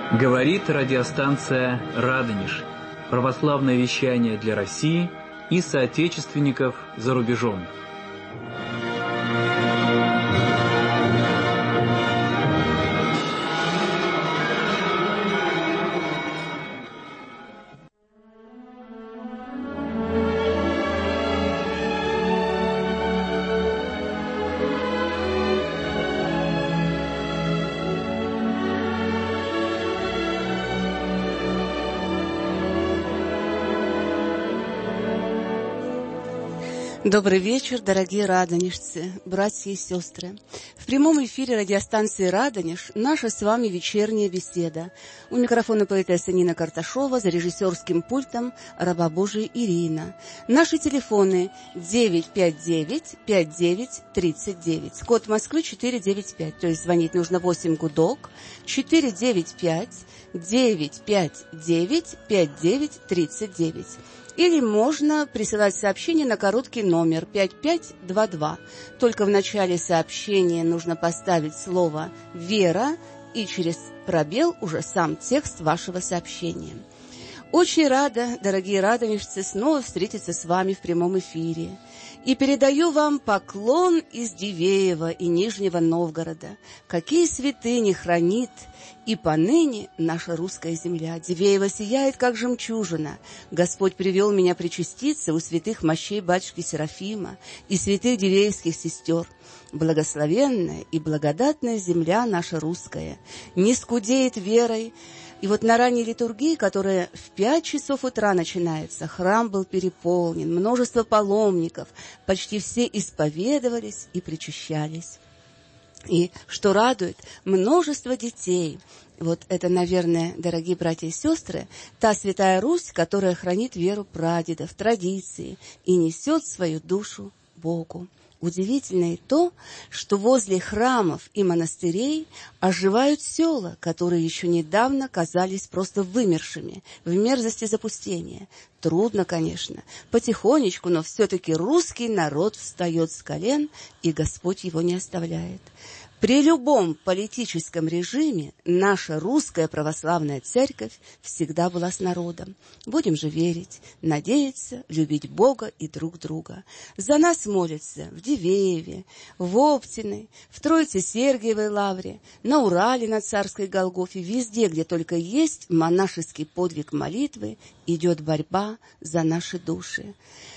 Говорит радиостанция «Радонеж». Православное вещание для России и соотечественников за рубежом. Добрый вечер, дорогие радонежцы, братья и сестры. В прямом эфире радиостанции «Радонеж» наша с вами вечерняя беседа. У микрофона поэтесса Нина Карташова, за режиссерским пультом раба Божия Ирина. Наши телефоны 959-5939, код Москвы 495, то есть звонить нужно 8 гудок, 495-959-5939. Или можно присылать сообщение на короткий номер 5522. Только в начале сообщения нужно поставить слово «Вера» и через пробел уже сам текст вашего сообщения. Очень рада, дорогие радонежцы, снова встретиться с вами в прямом эфире. И передаю вам поклон из Дивеева и Нижнего Новгорода. Какие святыни хранит и поныне наша русская земля. Дивеево сияет, как жемчужина. Господь привел меня причаститься у святых мощей батюшки Серафима и святых дивеевских сестер. Благословенная и благодатная земля наша русская не скудеет верой. И вот на ранней литургии, которая в 5 часов утра начинается, храм был переполнен, множество паломников, почти все исповедовались и причащались. И, что радует, множество детей. Вот это, наверное, дорогие братья и сестры, та святая Русь, которая хранит веру прадедов, традиции и несет свою душу Богу. Удивительно и то, что возле храмов и монастырей оживают села, которые еще недавно казались просто вымершими, в мерзости запустения. Трудно, конечно, потихонечку, но все-таки русский народ встает с колен, и Господь его не оставляет. При любом политическом режиме наша русская православная церковь всегда была с народом. Будем же верить, надеяться, любить Бога и друг друга. За нас молятся в Дивееве, в Оптиной, в Троице-Сергиевой лавре, на Урале на Царской Голгофе, везде, где только есть монашеский подвиг молитвы, идет борьба за наши души.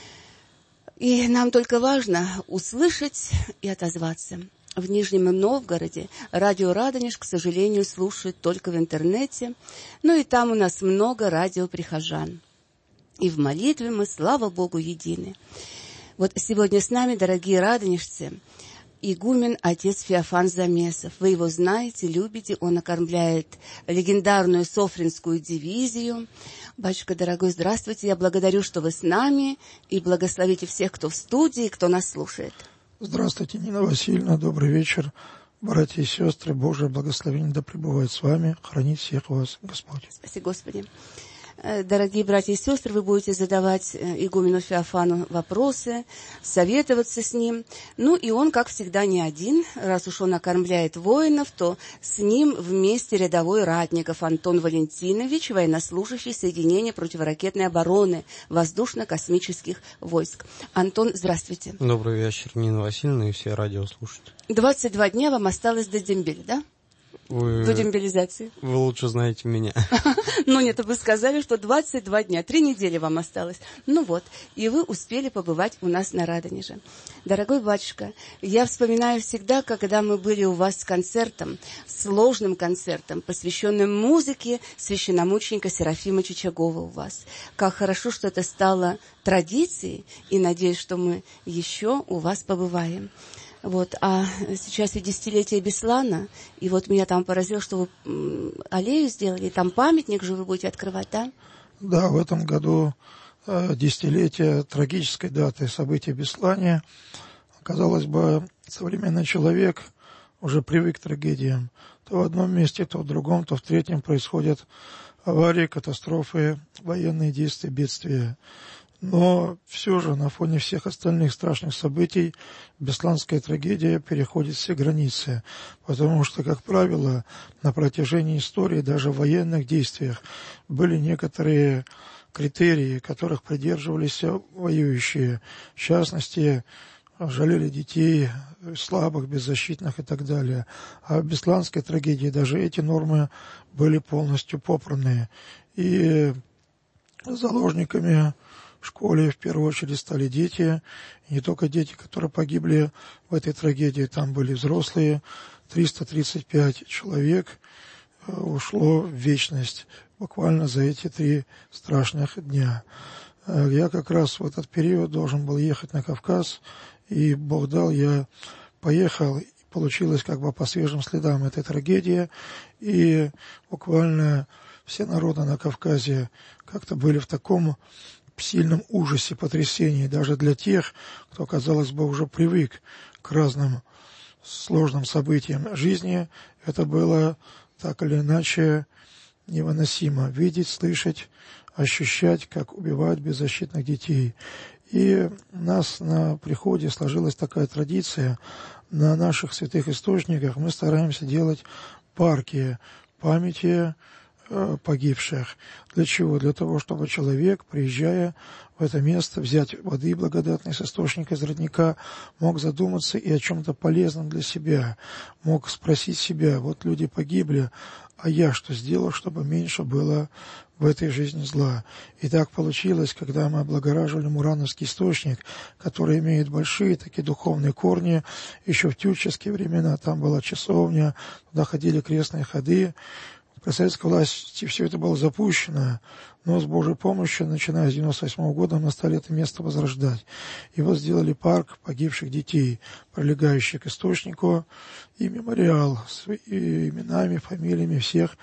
И нам только важно услышать и отозваться. В Нижнем Новгороде радио «Радонеж», к сожалению, слушают только в интернете, но и там у нас много радиоприхожан. И в молитве мы, слава Богу, едины. Вот сегодня с нами, дорогие радонежцы, игумен отец Феофан Замесов. Вы его знаете, любите, он окормляет легендарную Софринскую дивизию. Батюшка дорогой, здравствуйте, я благодарю, что вы с нами, и благословите всех, кто в студии, кто нас слушает. Здравствуйте, Нина Васильевна, добрый вечер, братья и сестры, Божие благословение да пребывает с вами, хранит всех вас Господь. Спасибо, Господи. Дорогие братья и сестры, вы будете задавать игумену Феофану вопросы, советоваться с ним. Ну и он, как всегда, не один. Раз уж он окормляет воинов, то с ним вместе рядовой ратников Антон Валентинович, военнослужащий соединения противоракетной обороны воздушно-космических войск. Антон, здравствуйте. Добрый вечер, Нина Васильевна и все радиослушатели. 22 дня вам осталось до дембеля, да? До демобилизации. Вы лучше знаете меня. Ну нет, вы сказали, что 22 дня, 3 недели вам осталось. Ну вот, и вы успели побывать у нас на Радонеже. Дорогой батюшка, я вспоминаю всегда, когда мы были у вас с концертом, сложным концертом, посвященным музыке священномученика Серафима Чичагова у вас. Как хорошо, что это стало традицией, и надеюсь, что мы еще у вас побываем. Вот, а сейчас ведь десятилетие Беслана, и вот меня там поразило, что вы аллею сделали, там памятник же вы будете открывать, да? Да, в этом году десятилетие трагической даты события Беслания. Казалось бы, современный человек уже привык к трагедиям. То в одном месте, то в другом, то в третьем происходят аварии, катастрофы, военные действия, бедствия. Но все же на фоне всех остальных страшных событий бесланская трагедия переходит все границы, потому что, как правило, на протяжении истории, даже в военных действиях, были некоторые критерии, которых придерживались воюющие. В частности, жалели детей, слабых, беззащитных и так далее. А в бесланской трагедии даже эти нормы были полностью попраны. И заложниками в школе в первую очередь стали дети. И не только дети, которые погибли в этой трагедии, там были взрослые. 335 человек ушло в вечность буквально за эти 3 страшных дня. Я как раз в этот период должен был ехать на Кавказ, и Бог дал, я поехал, и получилось как бы по свежим следам этой трагедии, и буквально все народы на Кавказе как-то были в таком сильном ужасе, потрясении, даже для тех, кто, казалось бы, уже привык к разным сложным событиям жизни. Это было так или иначе невыносимо видеть, слышать, ощущать, как убивают беззащитных детей. И у нас на приходе сложилась такая традиция: на наших святых источниках мы стараемся делать парки памяти погибших. Для чего? Для того, чтобы человек, приезжая в это место, взять воды благодатной с источника, из родника, мог задуматься и о чем-то полезном для себя, мог спросить себя: вот люди погибли, а я что сделал, чтобы меньше было в этой жизни зла? И так получилось, когда мы облагораживали Мурановский источник, который имеет большие такие духовные корни. Еще в тютчевские времена там была часовня, туда ходили крестные ходы. При советской власти все это было запущено, но с Божьей помощью, начиная с 1998 года, мы стали это место возрождать. И вот сделали парк погибших детей, прилегающий к источнику, и мемориал с именами, фамилиями всех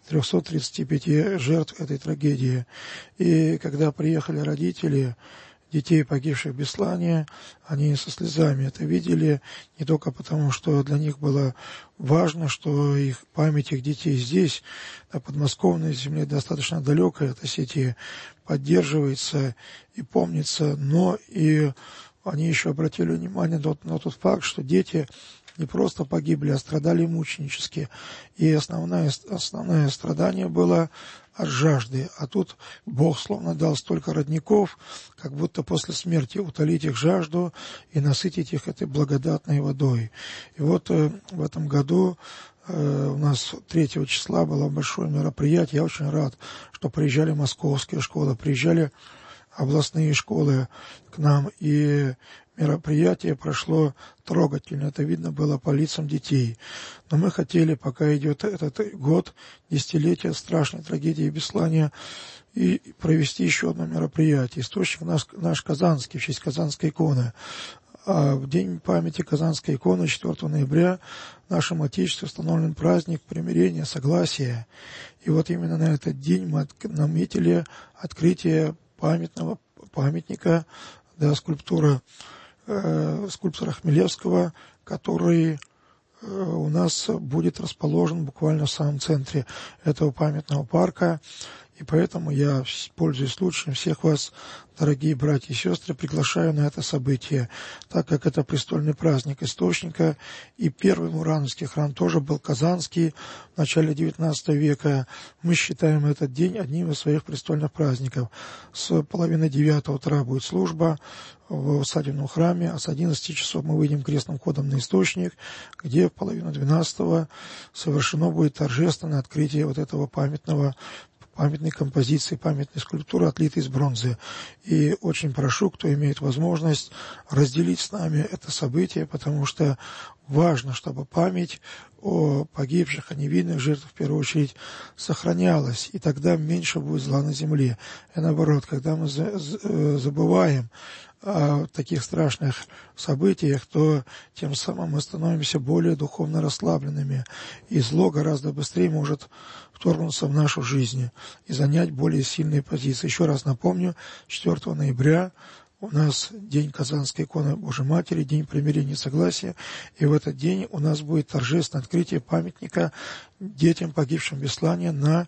335 жертв этой трагедии. И когда приехали родители детей, погибших в Беслане, они со слезами это видели, не только потому, что для них было важно, что их память их детей здесь, на подмосковной земле, достаточно далекой от Осетии, поддерживается и помнится, но и они еще обратили внимание на тот факт, что дети не просто погибли, а страдали мученически. И основное страдание было от жажды. А тут Бог словно дал столько родников, как будто после смерти утолить их жажду и насытить их этой благодатной водой. И вот в этом году у нас 3 числа было большое мероприятие. Я очень рад, что приезжали московские школы, приезжали областные школы к нам, и мероприятие прошло трогательно, это видно было по лицам детей. Но мы хотели, пока идет этот год, десятилетие страшной трагедии в Беслане, и провести еще одно мероприятие. Источник наш казанский, в честь Казанской иконы. А в день памяти Казанской иконы, 4 ноября, в нашем Отечестве установлен праздник примирения, согласия. И вот именно на этот день мы наметили открытие памятника, скульптора Хмелевского, который у нас будет расположен буквально в самом центре этого памятного парка. И поэтому я, пользуясь случаем, всех вас, дорогие братья и сестры, приглашаю на это событие, так как это престольный праздник источника, и первый Мурановский храм тоже был казанский в начале XIX века. Мы считаем этот день одним из своих престольных праздников. С 8:30 утра будет служба в усадебном храме, а с 11 часов мы выйдем крестным ходом на источник, где в 11:30 совершено будет торжественное открытие вот этого памятной композиции, памятной скульптуры, отлитой из бронзы. И очень прошу, кто имеет возможность, разделить с нами это событие, потому что важно, чтобы память о погибших, о невинных жертвах, в первую очередь, сохранялась, и тогда меньше будет зла на земле. И наоборот, когда мы забываем о таких страшных событиях, то тем самым мы становимся более духовно расслабленными, и зло гораздо быстрее может вторгнуться в нашу жизнь и занять более сильные позиции. Еще раз напомню, 4 ноября у нас день Казанской иконы Божьей Матери, день примирения и согласия, и в этот день у нас будет торжественное открытие памятника детям, погибшим в Беслане, на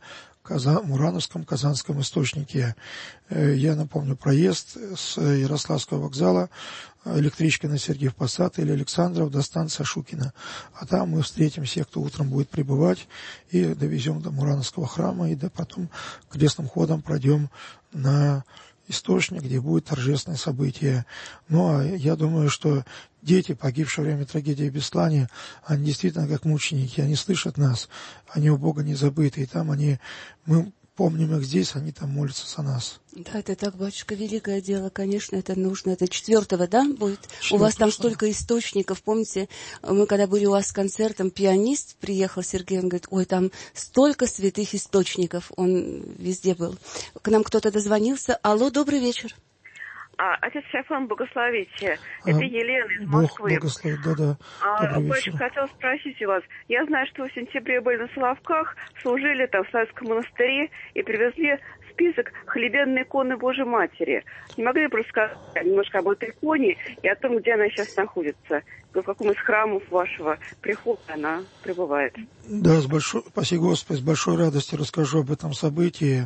Мурановском Казанском источнике. Я напомню, проезд с Ярославского вокзала электричкой на Сергиев Посад или Александров до станции Шукина. А там мы встретим всех, кто утром будет прибывать, и довезем до Мурановского храма, и потом крестным ходом пройдем на источник, где будет торжественное событие. Ну, а я думаю, что дети, погибшие во время трагедии в Беслане, они действительно как мученики, они слышат нас, они у Бога не забыты, и там мы помним их здесь, они там молятся за нас. Да, это так, батюшка, великое дело, конечно, это нужно. Это 4-го, да, будет? 4-го, у вас там столько источников. Помните, мы когда были у вас с концертом, пианист приехал, Сергей, он говорит, ой, там столько святых источников, он везде был. К нам кто-то дозвонился. Алло, добрый вечер. Отец Феофан, благословите. Это Елена из Москвы. Бог благословит, да. Добрый вечер. Хотела спросить у вас. Я знаю, что вы в сентябре были на Соловках, служили там в Славянском монастыре и привезли список хлебенной иконы Божьей Матери. Не могли бы рассказать немножко об этой иконе и о том, где она сейчас находится? В каком из храмов вашего прихода она пребывает? Да, спасибо Господи, с большой радостью расскажу об этом событии.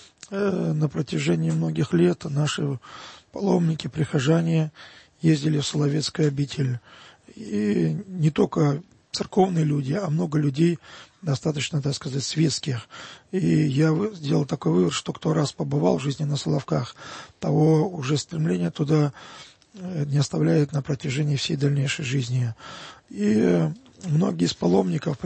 На протяжении многих лет наши паломники, прихожане ездили в Соловецкую обитель. И не только церковные люди, а много людей достаточно, так сказать, светских. И я сделал такой вывод, что кто раз побывал в жизни на Соловках, того уже стремление туда не оставляет на протяжении всей дальнейшей жизни. И многие из паломников,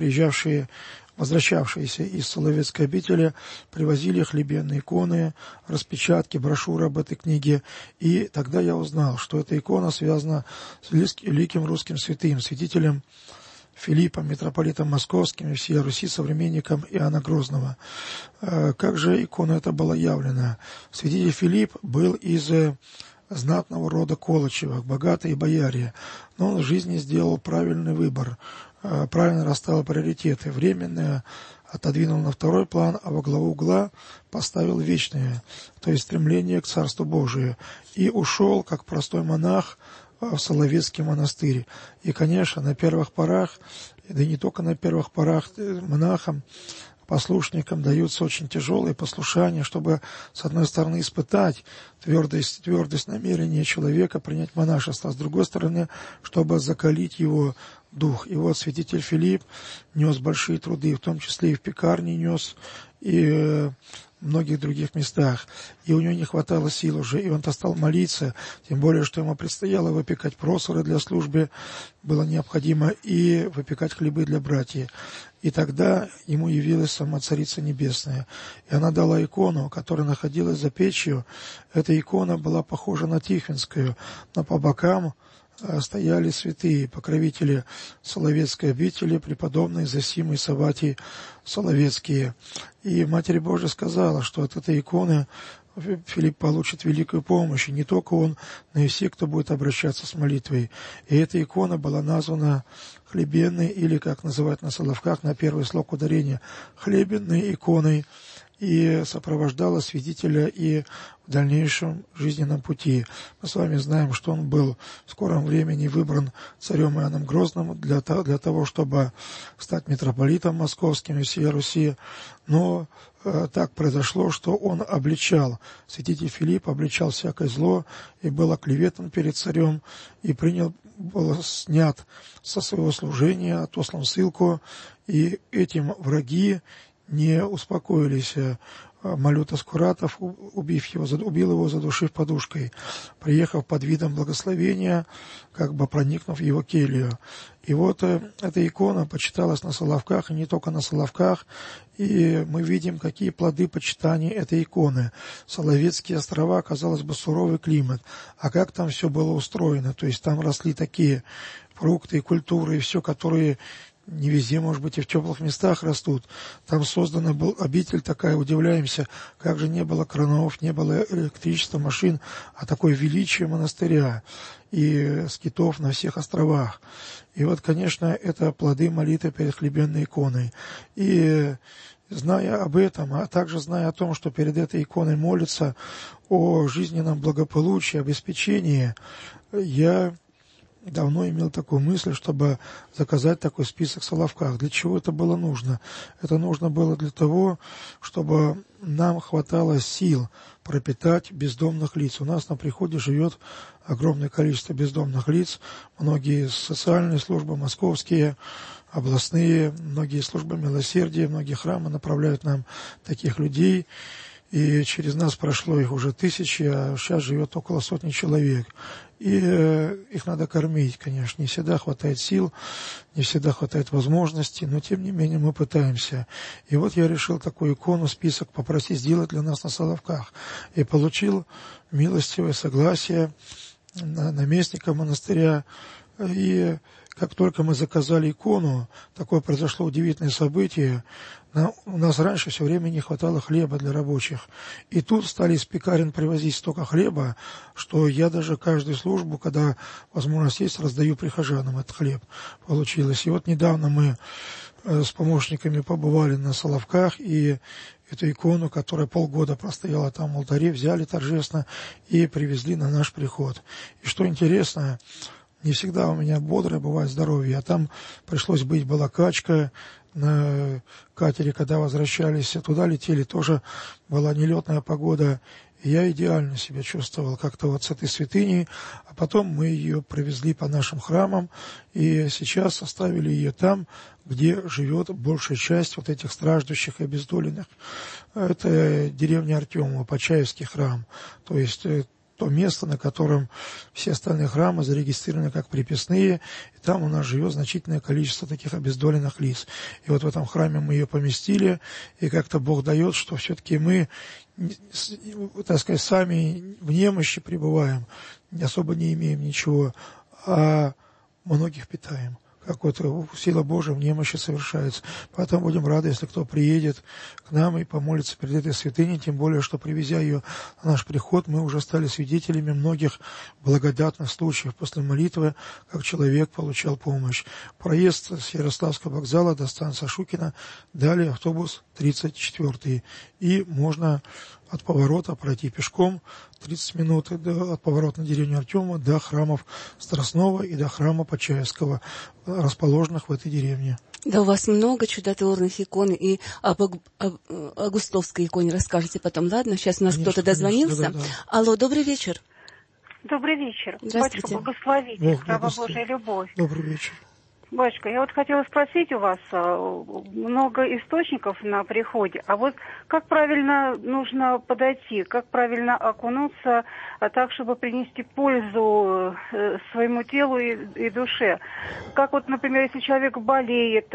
возвращавшиеся из Соловецкой обители, привозили хлебенные иконы, распечатки, брошюры об этой книге. И тогда я узнал, что эта икона связана с великим русским святым, святителем Филиппом, митрополитом Московским и всей Руси, современником Иоанна Грозного. Как же икона эта была явлена? Святитель Филипп был из знатного рода Колычевых, богатые бояре, но он в жизни сделал правильный выбор, правильно расставил приоритеты, временное отодвинул на второй план, а во главу угла поставил вечное, то есть стремление к Царству Божию, и ушел, как простой монах, в Соловецкий монастырь. И, конечно, на первых порах, да и не только на первых порах, монахам, послушникам даются очень тяжелые послушания, чтобы, с одной стороны, испытать твердость намерения человека принять монашество, а с другой стороны, чтобы закалить его дух. И вот святитель Филипп нес большие труды, в том числе и в пекарне нес, и в многих других местах. И у него не хватало сил уже, и он-то стал молиться, тем более, что ему предстояло выпекать просоры для службы, было необходимо и выпекать хлебы для братьев. И тогда ему явилась сама Царица Небесная. И она дала икону, которая находилась за печью. Эта икона была похожа на Тихвинскую, но по бокам стояли святые, покровители Соловецкой обители, преподобные Зосим и Савватий Соловецкие. И Матерь Божия сказала, что от этой иконы Филипп получит великую помощь, и не только он, но и все, кто будет обращаться с молитвой. И эта икона была названа хлебенной, или, как называют на Соловках, на первый слог ударения, хлебенной иконой, и сопровождала святителя и в дальнейшем жизненном пути. Мы с вами знаем, что он был в скором времени выбран царем Иоанном Грозным для того, чтобы стать митрополитом московским и всей Руси. Но так произошло, что он святитель Филипп обличал всякое зло и был оклеветан перед царем, и был снят со своего служения, отослан в ссылку, и этим враги не успокоились. Малюта Скуратов, убил его, задушив подушкой, приехав под видом благословения, как бы проникнув в его келью. И вот эта икона почиталась на Соловках, и не только на Соловках, и мы видим, какие плоды почитания этой иконы. Соловецкие острова, казалось бы, суровый климат, а как там все было устроено, то есть там росли такие фрукты и культуры, и все, которые не везде, может быть, и в теплых местах растут. Там создана была обитель такая, удивляемся, как же не было кранов, не было электричества, машин, а такое величие монастыря и скитов на всех островах. И вот, конечно, это плоды молитвы перед хлебенной иконой. И зная об этом, а также зная о том, что перед этой иконой молятся о жизненном благополучии, обеспечении, я давно имел такую мысль, чтобы заказать такой список в Соловках. Для чего это было нужно? Это нужно было для того, чтобы нам хватало сил пропитать бездомных лиц. У нас на приходе живет огромное количество бездомных лиц. Многие социальные службы, московские, областные, многие службы милосердия, многие храмы направляют нам таких людей. И через нас прошло их уже 1000, а сейчас живет около 100 человек. И их надо кормить, конечно. Не всегда хватает сил, не всегда хватает возможностей, но тем не менее мы пытаемся. И вот я решил такую икону, список попросить сделать для нас на Соловках. И получил милостивое согласие наместника монастыря. И как только мы заказали икону, такое произошло удивительное событие. У нас раньше все время не хватало хлеба для рабочих. И тут стали из пекарен привозить столько хлеба, что я даже каждую службу, когда возможность есть, раздаю прихожанам этот хлеб. Получилось. И вот недавно мы с помощниками побывали на Соловках, и эту икону, которая полгода простояла там в алтаре, взяли торжественно и привезли на наш приход. И что интересно, не всегда у меня бодрое бывает здоровье, а там пришлось быть, была качка на катере, когда возвращались, туда летели, тоже была нелетная погода, и я идеально себя чувствовал как-то вот с этой святыней, а потом мы ее привезли по нашим храмам, и сейчас оставили ее там, где живет большая часть вот этих страждущих и обездоленных. Это деревня Артемова, Почаевский храм, то есть то место, на котором все остальные храмы зарегистрированы как приписные, и там у нас живет значительное количество таких обездоленных лиц. И вот в этом храме мы ее поместили, и как-то Бог дает, что все-таки мы, так сказать, сами в немощи пребываем, особо не имеем ничего, а многих питаем. Как вот сила Божия в немощи совершается. Поэтому будем рады, если кто приедет к нам и помолится перед этой святыней, тем более, что, привезя ее на наш приход, мы уже стали свидетелями многих благодатных случаев после молитвы, как человек получал помощь. Проезд с Ярославского вокзала до станции Шукина, далее автобус 34-й, и можно от поворота пройти пешком 30 минут от поворота на деревню Артема до храмов Страстного и до храма Почаевского, расположенных в этой деревне. Да, у вас много чудотворных икон, и об Августовской иконе расскажете потом, ладно? Сейчас у нас кто-то дозвонился. Да. Алло, добрый вечер. Добрый вечер. Здравствуйте. Батюшка, благословите, слава Божия любовь. Добрый вечер. Батюшка, я вот хотела спросить у вас, много источников на приходе, а вот как правильно нужно подойти, как правильно окунуться так, чтобы принести пользу своему телу и душе? Как вот, например, если человек болеет,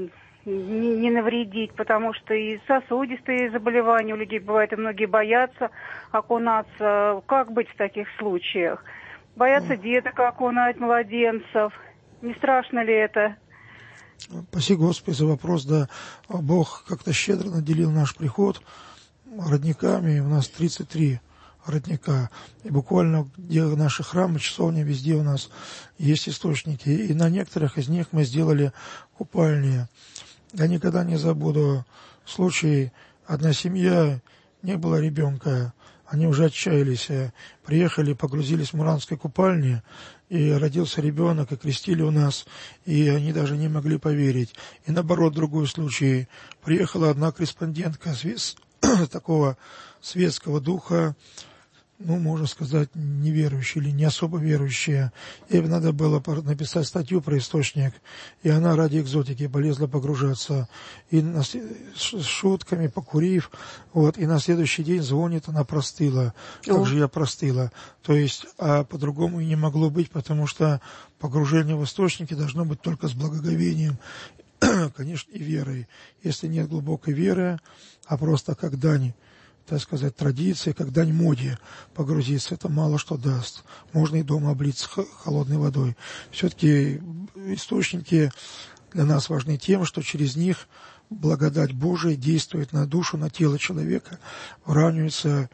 не навредить, потому что и сосудистые заболевания у людей бывают, и многие боятся окунаться. Как быть в таких случаях? Боятся деток окунать, младенцев. Не страшно ли это? Спасибо, Господи, за вопрос. Да, Бог как-то щедро наделил наш приход родниками. У нас 33 родника. И буквально где наши храмы, часовни, везде у нас есть источники. И на некоторых из них мы сделали купальни. Я никогда не забуду случай. Одна семья, не было ребенка. Они уже отчаялись, приехали, погрузились в Муранской купальне, и родился ребенок, и крестили у нас, и они даже не могли поверить. И наоборот, другой случай. Приехала одна корреспондентка такого светского духа, ну, можно сказать, неверующая или не особо верующая. Ей надо было написать статью про источник, и она ради экзотики полезла погружаться. И с шутками, покурив, вот, и на следующий день звонит, она простыла. Как же я простыла? То есть, а по-другому и не могло быть, потому что погружение в источники должно быть только с благоговением, конечно, и верой. Если нет глубокой веры, а просто как дань, так сказать, традиции, как дань моде погрузиться, это мало что даст. Можно и дома облиться холодной водой. Все-таки источники для нас важны тем, что через них благодать Божия действует на душу, на тело человека, выравнивается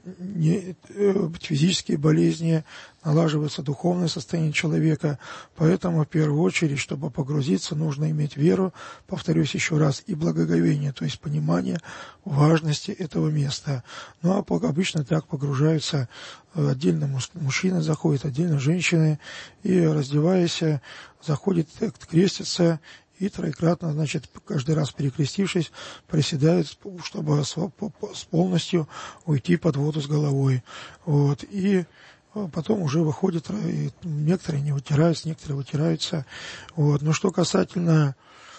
физические болезни, налаживается духовное состояние человека. Поэтому, в первую очередь, чтобы погрузиться, нужно иметь веру, повторюсь еще раз, и благоговение, то есть понимание важности этого места. Ну, а обычно так погружаются отдельно мужчины, заходят отдельно женщины, и, раздеваясь, заходит, крестится, и троекратно, значит, каждый раз перекрестившись, приседают, чтобы полностью уйти под воду с головой. Вот. И потом уже выходят, некоторые не вытираются, некоторые вытираются. Вот. Но что касательно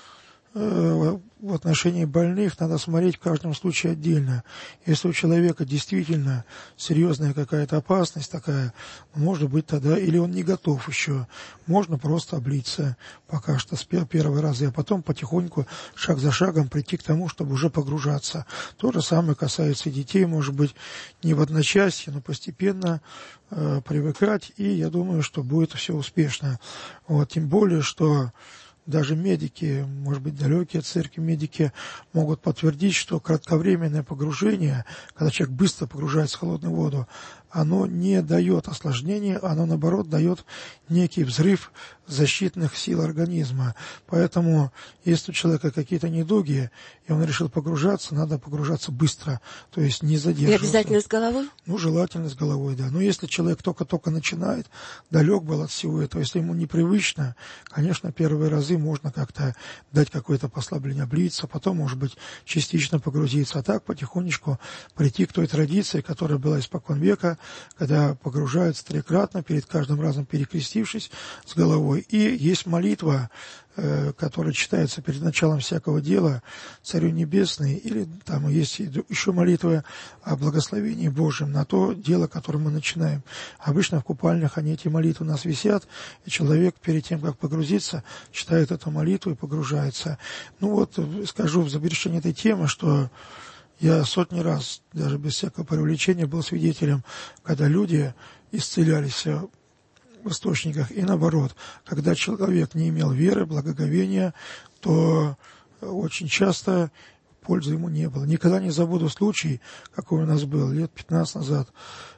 в отношении больных, надо смотреть в каждом случае отдельно. Если у человека действительно серьезная какая-то опасность такая, может быть тогда, или он не готов еще, можно просто облиться пока что с первого раза, а потом потихоньку, шаг за шагом прийти к тому, чтобы уже погружаться. То же самое касается детей, может быть, не в одночасье, но постепенно привыкать, и я думаю, что будет все успешно. Вот, тем более, что даже медики, может быть, далекие от церкви медики, могут подтвердить, что кратковременное погружение, когда человек быстро погружается в холодную воду, оно не дает осложнения, оно, наоборот, дает некий взрыв защитных сил организма. Поэтому, если у человека какие-то недуги, и он решил погружаться, надо погружаться быстро, то есть не задерживаться. И обязательно с головой? Ну, желательно с головой, да. Но если человек только-только начинает, далек был от всего этого, если ему непривычно, конечно, первые разы можно как-то дать какое-то послабление, облиться, потом, может быть, частично погрузиться, а так потихонечку прийти к той традиции, которая была испокон века, когда погружаются троекратно, перед каждым разом перекрестившись с головой. И есть молитва, которая читается перед началом всякого дела, Царю Небесный, или там есть еще молитва о благословении Божьем на то дело, которое мы начинаем. Обычно в купальнях эти молитвы у нас висят, и человек перед тем, как погрузиться, читает эту молитву и погружается. Ну вот, скажу в завершение этой темы, что я сотни раз, даже без всякого преувеличения, был свидетелем, когда люди исцелялись в источниках, и наоборот, когда человек не имел веры, благоговения, то очень часто пользы ему не было. Никогда не забуду случай, какой у нас был лет 15 назад.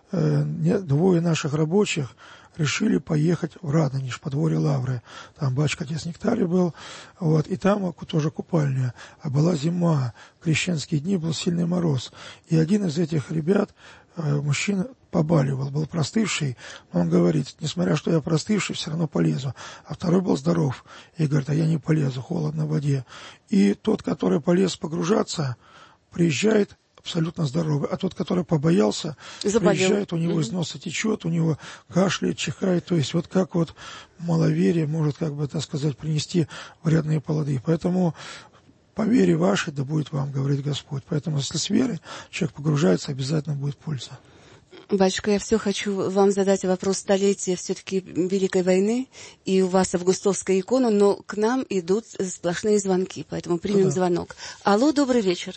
Двое наших рабочих решили поехать в Радонеж, подворье Лавры. Там батюшка отец Нектарий был, вот, и там тоже купальня. А была зима, крещенские дни, был сильный мороз. И один из этих ребят, мужчина, побаливал, был простывший, но он говорит, несмотря что я простывший, все равно полезу. А второй был здоров, и говорит, а я не полезу, холодно в воде. И тот, который полез погружаться, приезжает абсолютно здоровый, а тот, который побоялся, приезжает, у него из носа течет, у него кашляет, чихает, то есть вот как вот маловерие может, как бы, так сказать, принести вредные плоды. Поэтому по вере вашей да будет вам, говорит Господь. Поэтому если с верой человек погружается, обязательно будет польза. Батюшка, я все хочу вам задать вопрос столетия все-таки Великой войны, и у вас августовская икона, но к нам идут сплошные звонки, поэтому примем звонок. Алло, добрый вечер.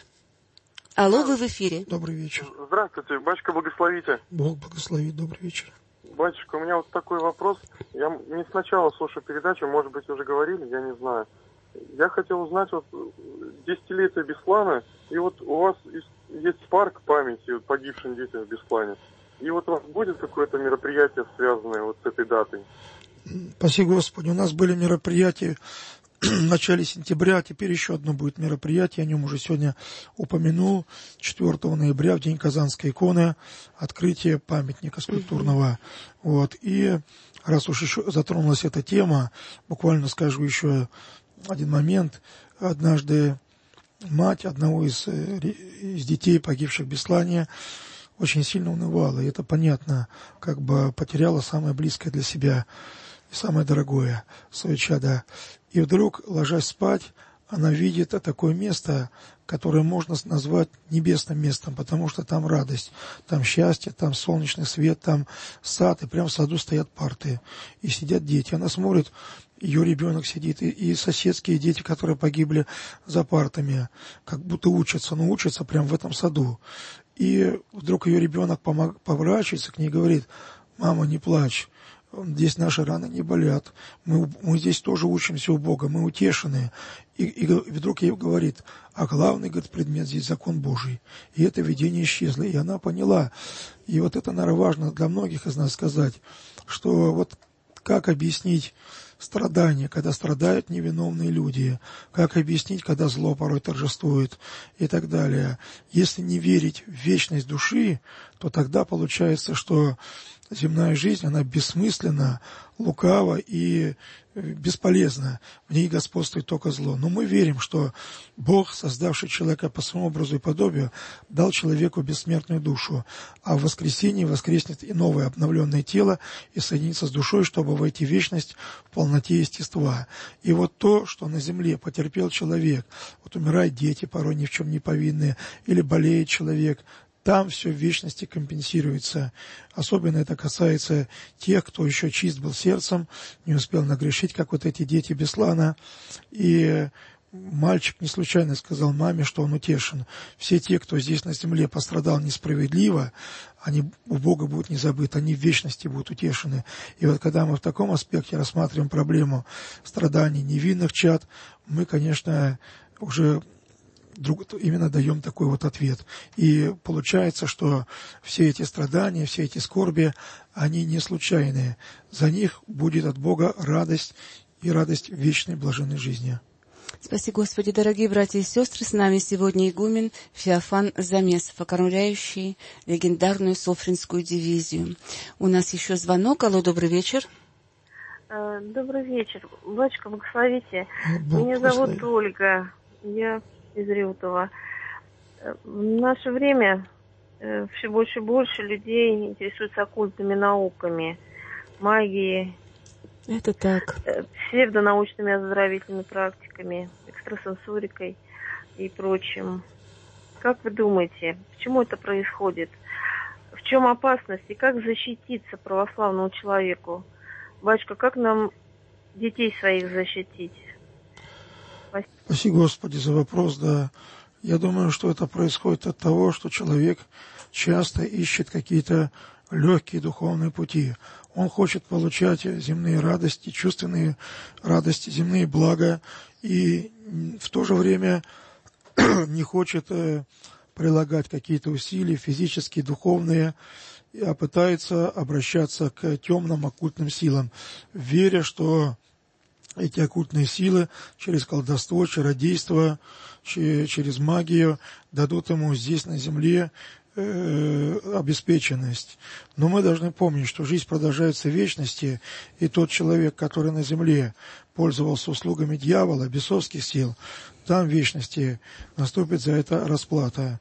Алло, вы в эфире. Добрый вечер. Здравствуйте, батюшка, благословите. Бог благословит, добрый вечер. Батюшка, у меня вот такой вопрос. Я не сначала слушаю передачу, может быть, уже говорили, я не знаю. Я хотел узнать, вот, десятилетие Беслана, и вот у вас есть парк памяти погибшим детям в Беслане. И вот у вас будет какое-то мероприятие, связанное вот с этой датой? Спасибо, Господи. У нас были мероприятия в начале сентября, теперь еще одно будет мероприятие, о нем уже сегодня упомянул, 4 ноября, в день Казанской иконы, открытие памятника скульптурного. Вот. И раз уж еще затронулась эта тема, буквально скажу еще один момент. Однажды мать одного из детей, погибших в Беслане, очень сильно унывала, и это понятно, как бы потеряла самое близкое для себя и самое дорогое, свое чадо. И вдруг, ложась спать, она видит такое место, которое можно назвать небесным местом, потому что там радость, там счастье, там солнечный свет, там сад, и прямо в саду стоят парты, и сидят дети. Она смотрит, ее ребенок сидит, и соседские дети, которые погибли за партами, как будто учатся, но учатся прямо в этом саду. И вдруг ее ребенок поворачивается к ней и говорит: «Мама, не плачь, здесь наши раны не болят, мы здесь тоже учимся у Бога, мы утешены. И вдруг ей говорит, а главный, говорит, предмет здесь закон Божий. И это видение исчезло, и она поняла. И вот это, наверное, важно для многих из нас сказать, что вот как объяснить страдания, когда страдают невиновные люди, как объяснить, когда зло порой торжествует и так далее. Если не верить в вечность души, то тогда получается, что земная жизнь, она бессмысленна, лукава и бесполезна. В ней господствует только зло. Но мы верим, что Бог, создавший человека по своему образу и подобию, дал человеку бессмертную душу, а в воскресенье воскреснет и новое обновленное тело и соединится с душой, чтобы войти в вечность в полноте естества. И вот то, что на земле потерпел человек, вот умирают дети, порой ни в чем не повинные, или болеет человек, там все в вечности компенсируется. Особенно это касается тех, кто еще чист был сердцем, не успел нагрешить, как вот эти дети Беслана. И мальчик не случайно сказал маме, что он утешен. Все те, кто здесь на земле пострадал несправедливо, они у Бога будут не забыты, они в вечности будут утешены. И вот когда мы в таком аспекте рассматриваем проблему страданий невинных чад, мы, конечно, уже именно даем такой вот ответ. И получается, что все эти страдания, все эти скорби, они не случайные. За них будет от Бога радость и радость вечной блаженной жизни. Спаси Господи, дорогие братья и сестры, с нами сегодня игумен Феофан Замесов, окормляющий легендарную Софринскую дивизию. У нас еще звонок. Алло, добрый вечер. Добрый вечер. Батюшка, благословите. Меня зовут Ольга. Я из Реутова. В наше время все больше и больше людей интересуются оккультными науками, магией. Это так. Псевдонаучными оздоровительными практиками, экстрасенсорикой и прочим. Как вы думаете, почему это происходит? В чем опасность и как защититься православному человеку? Батюшка, как нам детей своих защитить? Спасибо, Господи, за вопрос, да. Я думаю, что это происходит от того, что человек часто ищет какие-то легкие духовные пути. Он хочет получать земные радости, чувственные радости, земные блага, и в то же время не хочет прилагать какие-то усилия физические, духовные, а пытается обращаться к темным оккультным силам, веря, что эти оккультные силы через колдовство, чародейство, через магию дадут ему здесь на земле обеспеченность. Но мы должны помнить, что жизнь продолжается в вечности, и тот человек, который на земле пользовался услугами дьявола, бесовских сил, там в вечности наступит за это расплата.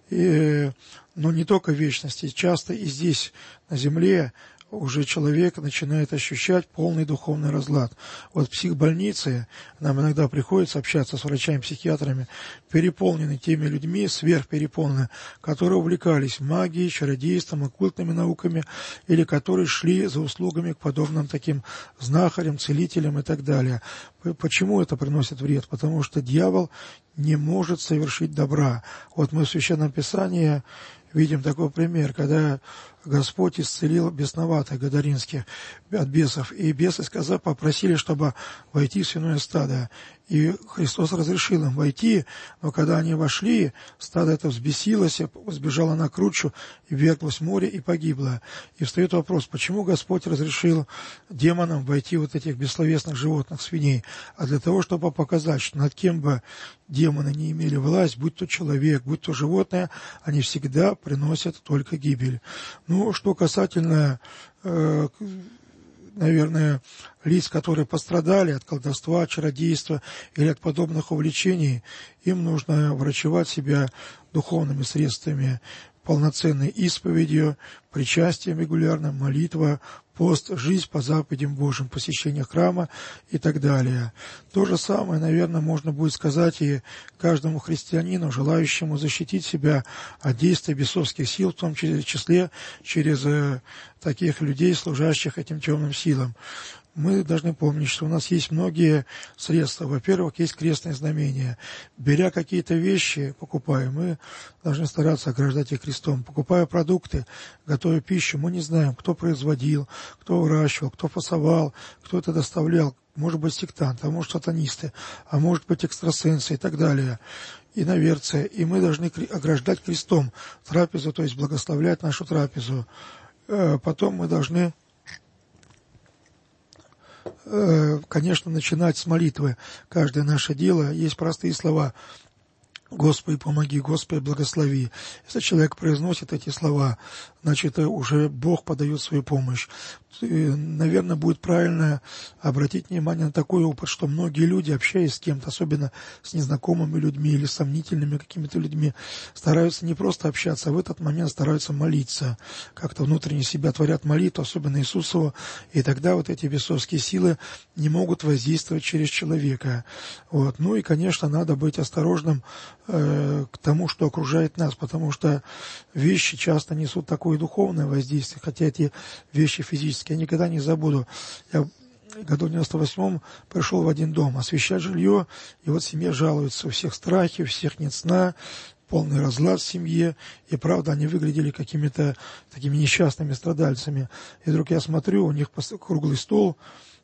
Но не только в вечности, часто и здесь, на земле, уже человек начинает ощущать полный духовный разлад. Вот в психбольнице нам иногда приходится общаться с врачами-психиатрами, переполнены теми людьми, сверхпереполнены, которые увлекались магией, чародейством, оккультными науками, или которые шли за услугами к подобным таким знахарям, целителям и так далее. Почему это приносит вред? Потому что дьявол не может совершить добра. Вот мы в Священном Писании видим такой пример, когда Господь исцелил бесноватых гадаринских от бесов, и бесы попросили, чтобы войти в свиное стадо, и Христос разрешил им войти, но когда они вошли, стадо это взбесилось, сбежало на кручу, и вверглось в море, и погибло. И встает вопрос, почему Господь разрешил демонам войти вот этих бессловесных животных, свиней? А для того, чтобы показать, что над кем бы демоны не имели власть, будь то человек, будь то животное, они всегда приносят только гибель. Ну, что касательно, наверное, лиц, которые пострадали от колдовства, чародейства или от подобных увлечений, им нужно врачевать себя духовными средствами, полноценной исповедью, причастием регулярным, молитва, пост, жизнь по заповедям Божьим, посещение храма и так далее. То же самое, наверное, можно будет сказать и каждому христианину, желающему защитить себя от действия бесовских сил, в том числе через таких людей, служащих этим темным силам. Мы должны помнить, что у нас есть многие средства. Во-первых, есть крестное знамение. Беря какие-то вещи, покупаем, мы должны стараться ограждать их крестом. Покупая продукты, готовя пищу, мы не знаем, кто производил, кто выращивал, кто фасовал, кто это доставлял. Может быть, сектанты, а может, сатанисты, а может быть, экстрасенсы и так далее. Иноверцы. И мы должны ограждать крестом трапезу, то есть благословлять нашу трапезу. Потом мы должны, конечно, начинать с молитвы. Каждое наше дело. Есть простые слова. Господи, помоги, Господи, благослови. Если человек произносит эти слова, значит, уже Бог подает свою помощь. И, наверное, будет правильно обратить внимание на такой опыт, что многие люди, общаясь с кем-то, особенно с незнакомыми людьми или сомнительными какими-то людьми, стараются не просто общаться, а в этот момент стараются молиться. Как-то внутренне себя творят молитву, особенно Иисусову, и тогда вот эти бесовские силы не могут воздействовать через человека. Вот. Ну и, конечно, надо быть осторожным к тому, что окружает нас, потому что вещи часто несут такое духовное воздействие, хотя эти вещи физические. Я никогда не забуду. Я в году 98-м пришел в один дом освещать жилье, и вот семья жалуется, у всех страхи, у всех нет сна, полный разлад в семье, и правда они выглядели какими-то такими несчастными страдальцами. И вдруг я смотрю, у них круглый стол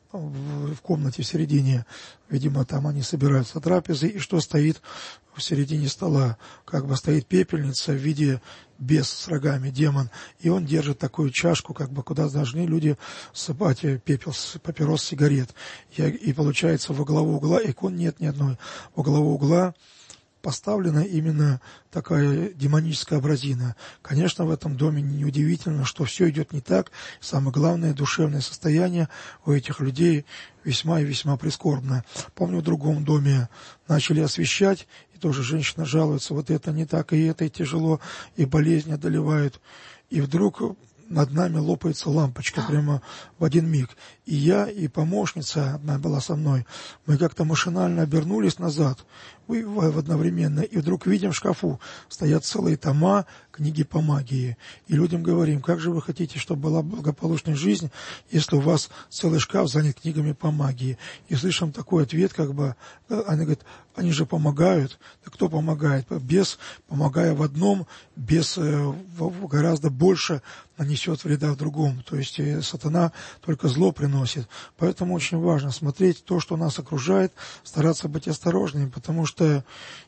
в комнате в середине, видимо, там они собираются трапезы, и что стоит в середине стола? Как бы стоит пепельница в виде бес с рогами, демон, и он держит такую чашку, как бы куда должны люди сыпать пепел с папирос, сигарет. И получается, во главу угла, икон нет ни одной, во главу угла поставлена именно такая демоническая образина. Конечно, в этом доме неудивительно, что все идет не так. Самое главное, душевное состояние у этих людей весьма и весьма прискорбно. Помню, в другом доме начали освещать, и тоже женщина жалуется, вот это не так, и это и тяжело, и болезни одолевают. И вдруг над нами лопается лампочка прямо в один миг. И я, и помощница, одна была со мной, мы как-то машинально обернулись назад, одновременно, и вдруг видим, в шкафу стоят целые тома, книги по магии. И людям говорим, как же вы хотите, чтобы была благополучная жизнь, если у вас целый шкаф занят книгами по магии? И слышим такой ответ, как бы, они говорят, они же помогают. Да кто помогает? Бес, помогая в одном, бес гораздо больше нанесет вреда в другом. То есть сатана только зло приносит. Поэтому очень важно смотреть то, что нас окружает, стараться быть осторожными, потому что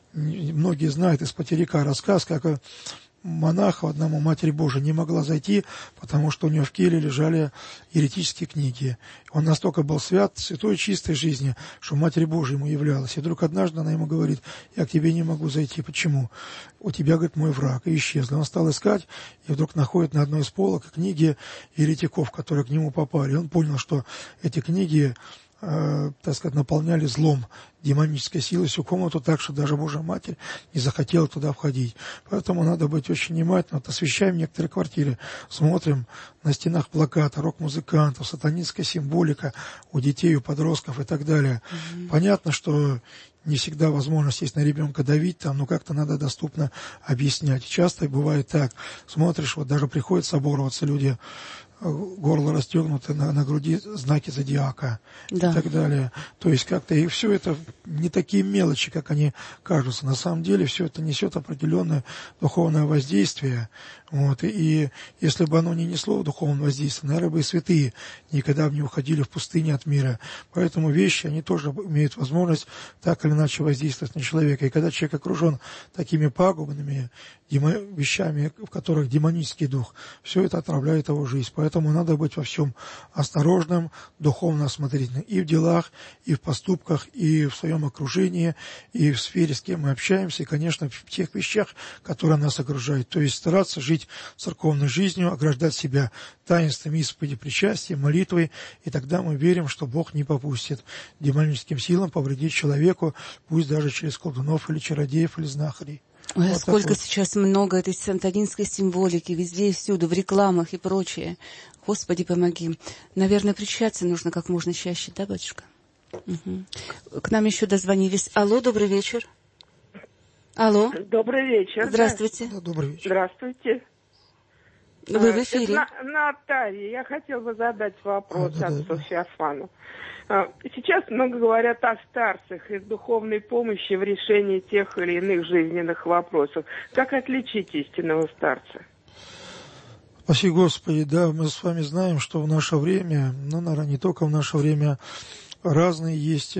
многие знают из Потеряка рассказ, как монаха одному Матери Божией не могла зайти, потому что у нее в келье лежали еретические книги. Он настолько был свят, святой, чистой жизни, что Матерь Божия ему являлась. И вдруг однажды она ему говорит, я к тебе не могу зайти. Почему? У тебя, говорит, мой враг. И исчезла. Он стал искать, и вдруг находит на одной из полок книги еретиков, которые к нему попали. И он понял, что эти книги, так сказать, наполняли злом, демонической силой всю комнату, так что даже Божья Матерь не захотела туда входить. Поэтому надо быть очень внимательным. Вот освещаем некоторые квартиры, смотрим на стенах плакаты, рок-музыкантов, сатанинская символика у детей, у подростков и так далее. Понятно, что не всегда возможность есть на ребенка давить там, но как-то надо доступно объяснять. Часто бывает так, смотришь, вот даже приходится оборваться люди, горло расстегнуто, на груди знаки зодиака и так далее. То есть как-то и все это не такие мелочи, как они кажутся. На самом деле все это несет определенное духовное воздействие. Вот. И если бы оно не несло духовное воздействие, наверное, бы и святые никогда бы не уходили в пустыне от мира. Поэтому вещи, они тоже имеют возможность так или иначе воздействовать на человека. И когда человек окружен такими пагубными вещами, в которых демонический дух, все это отравляет его жизнь. Поэтому надо быть во всем осторожным, духовно осмотрительным и в делах, и в поступках, и в своем окружении, и в сфере, с кем мы общаемся, и, конечно, в тех вещах, которые нас окружают. То есть стараться жить церковной жизнью, ограждать себя таинствами исповеди, причастия, молитвой, и тогда мы верим, что Бог не попустит демоническим силам повредить человеку, пусть даже через колдунов или чародеев или знахарей. Ой, вот сколько вот сейчас много этой сатанинской символики, везде и всюду, в рекламах и прочее. Господи, помоги. Наверное, причащаться нужно как можно чаще, да, батюшка? Угу. К нам еще дозвонились. Алло, добрый вечер. Алло. Добрый вечер. Здравствуйте. Да, добрый вечер. Здравствуйте. Вы в эфире. Наталья, я хотела бы задать вопрос отцу Феофану. Сейчас много говорят о старцах и духовной помощи в решении тех или иных жизненных вопросов. Как отличить истинного старца? Спаси Господи, да, мы с вами знаем, что в наше время, ну, наверное, не только в наше время, разные есть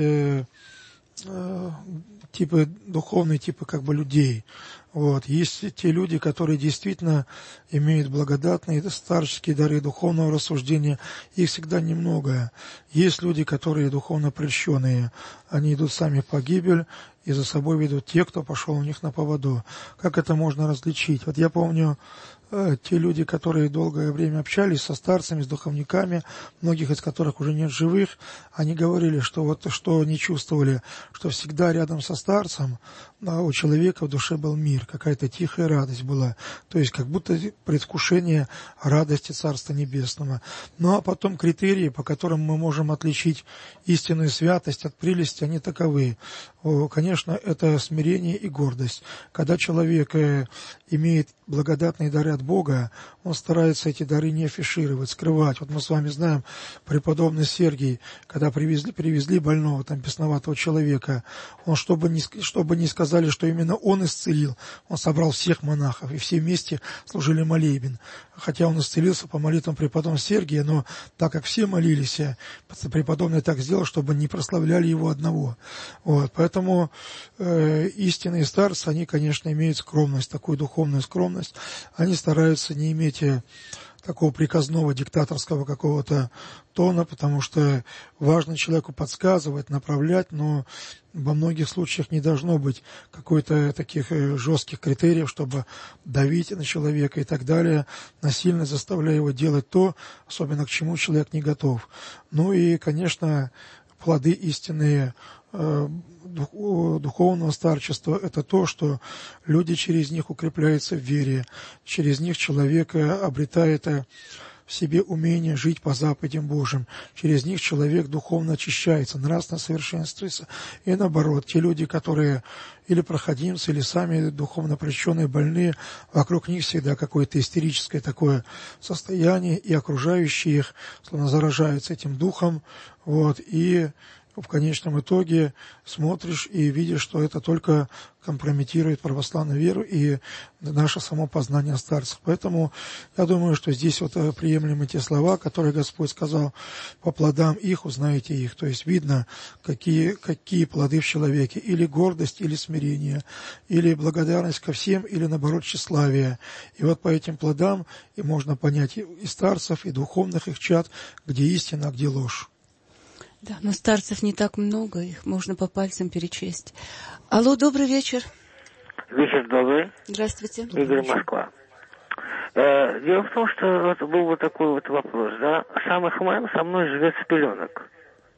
типы, духовные типы как бы людей. Вот. Есть те люди, которые действительно имеют благодатные старческие дары духовного рассуждения, их всегда немного. Есть люди, которые духовно прельщенные, они идут сами в погибель и за собой ведут те, кто пошел у них на поводу. Как это можно различить? Вот я помню, те люди, которые долгое время общались со старцами, с духовниками, многих из которых уже нет живых, они говорили, что вот что они чувствовали, что всегда рядом со старцем у человека в душе был мир, какая-то тихая радость была, то есть как будто предвкушение радости Царства Небесного. Ну а потом критерии, по которым мы можем отличить истинную святость от прелести, они таковы. Конечно, это смирение и гордость. Когда человек имеет благодатные дары от Бога, он старается эти дары не афишировать, скрывать. Вот мы с вами знаем, преподобный Сергий, когда привезли больного, там, бесноватого человека, он, чтобы не сказали, что именно он исцелил, он собрал всех монахов, и все вместе служили молебен. Хотя он исцелился по молитвам преподобного Сергия, но так как все молились, преподобный так сделал, чтобы не прославляли его одного. Вот. Поэтому истинные старцы, они, конечно, имеют скромность, такую духовную скромность. Они стараются не иметь такого приказного диктаторского какого-то тона, потому что важно человеку подсказывать, направлять, но во многих случаях не должно быть какой-то таких жестких критериев, чтобы давить на человека и так далее, насильно заставляя его делать то, особенно к чему человек не готов. Ну и, конечно, плоды истинные духовного старчества – это то, что люди через них укрепляются в вере, через них человек обретает в себе умение жить по заповедям Божьим, через них человек духовно очищается, нравственно совершенствуется. И наоборот, те люди, которые или проходимцы, или сами духовно прельщенные, больные, вокруг них всегда какое-то истерическое такое состояние, и окружающие их словно заражаются этим духом, вот, и в конечном итоге смотришь и видишь, что это только компрометирует православную веру и наше само познание старцев. Поэтому я думаю, что здесь вот приемлемы те слова, которые Господь сказал: по плодам их узнаете их. То есть видно, какие плоды в человеке: или гордость, или смирение, или благодарность ко всем, или наоборот тщеславие. И вот по этим плодам и можно понять и старцев, и духовных их чад, где истина, а где ложь. Да, но старцев не так много, их можно по пальцам перечесть. Алло, добрый вечер. Вечер добрый. Здравствуйте. Игорь, Москва. Дело в том, что вот был вот такой вот вопрос, да. Сам Ихман со мной живет с пеленок.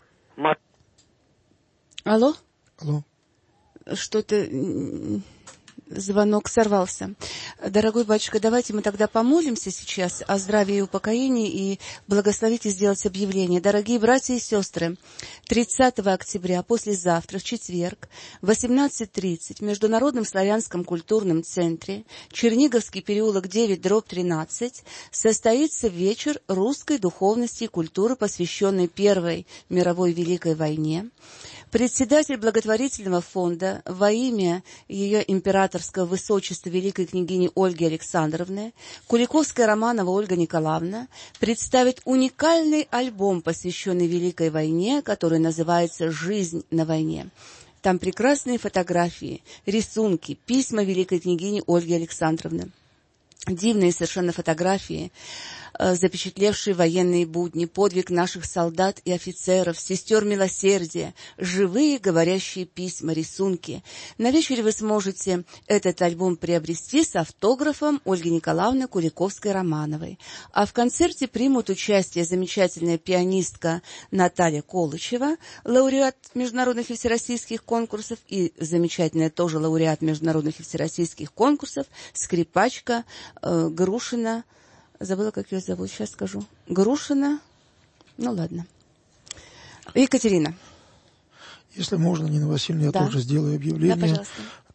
Алло? Алло. Что-то... Звонок сорвался. Дорогой батюшка, давайте мы тогда помолимся сейчас о здравии и упокоении и благословите сделать объявление. Дорогие братья и сестры, 30 октября, послезавтра, в четверг, в 18:30 в Международном славянском культурном центре, Черниговский переулок 9/13, состоится вечер русской духовности и культуры, посвященный Первой мировой Великой войне. Председатель благотворительного фонда во имя ее императорского высочества великой княгини Ольги Александровны, Куликовская-Романова Ольга Николаевна, представит уникальный альбом, посвященный Великой войне, который называется «Жизнь на войне». Там прекрасные фотографии, рисунки, письма великой княгини Ольги Александровны. Дивные совершенно фотографии, запечатлевшие военные будни, подвиг наших солдат и офицеров, сестер милосердия, живые говорящие письма, рисунки. На вечере вы сможете этот альбом приобрести с автографом Ольги Николаевны Куликовской-Романовой. А в концерте примут участие замечательная пианистка Наталья Колычева, лауреат международных и всероссийских конкурсов, и замечательная тоже лауреат международных и всероссийских конкурсов, скрипачка Грушина. Забыла, как ее зовут, сейчас скажу. Грушина. Ну, ладно. Екатерина. Если можно, Нина Васильевна, я тоже сделаю объявление. Да, пожалуйста.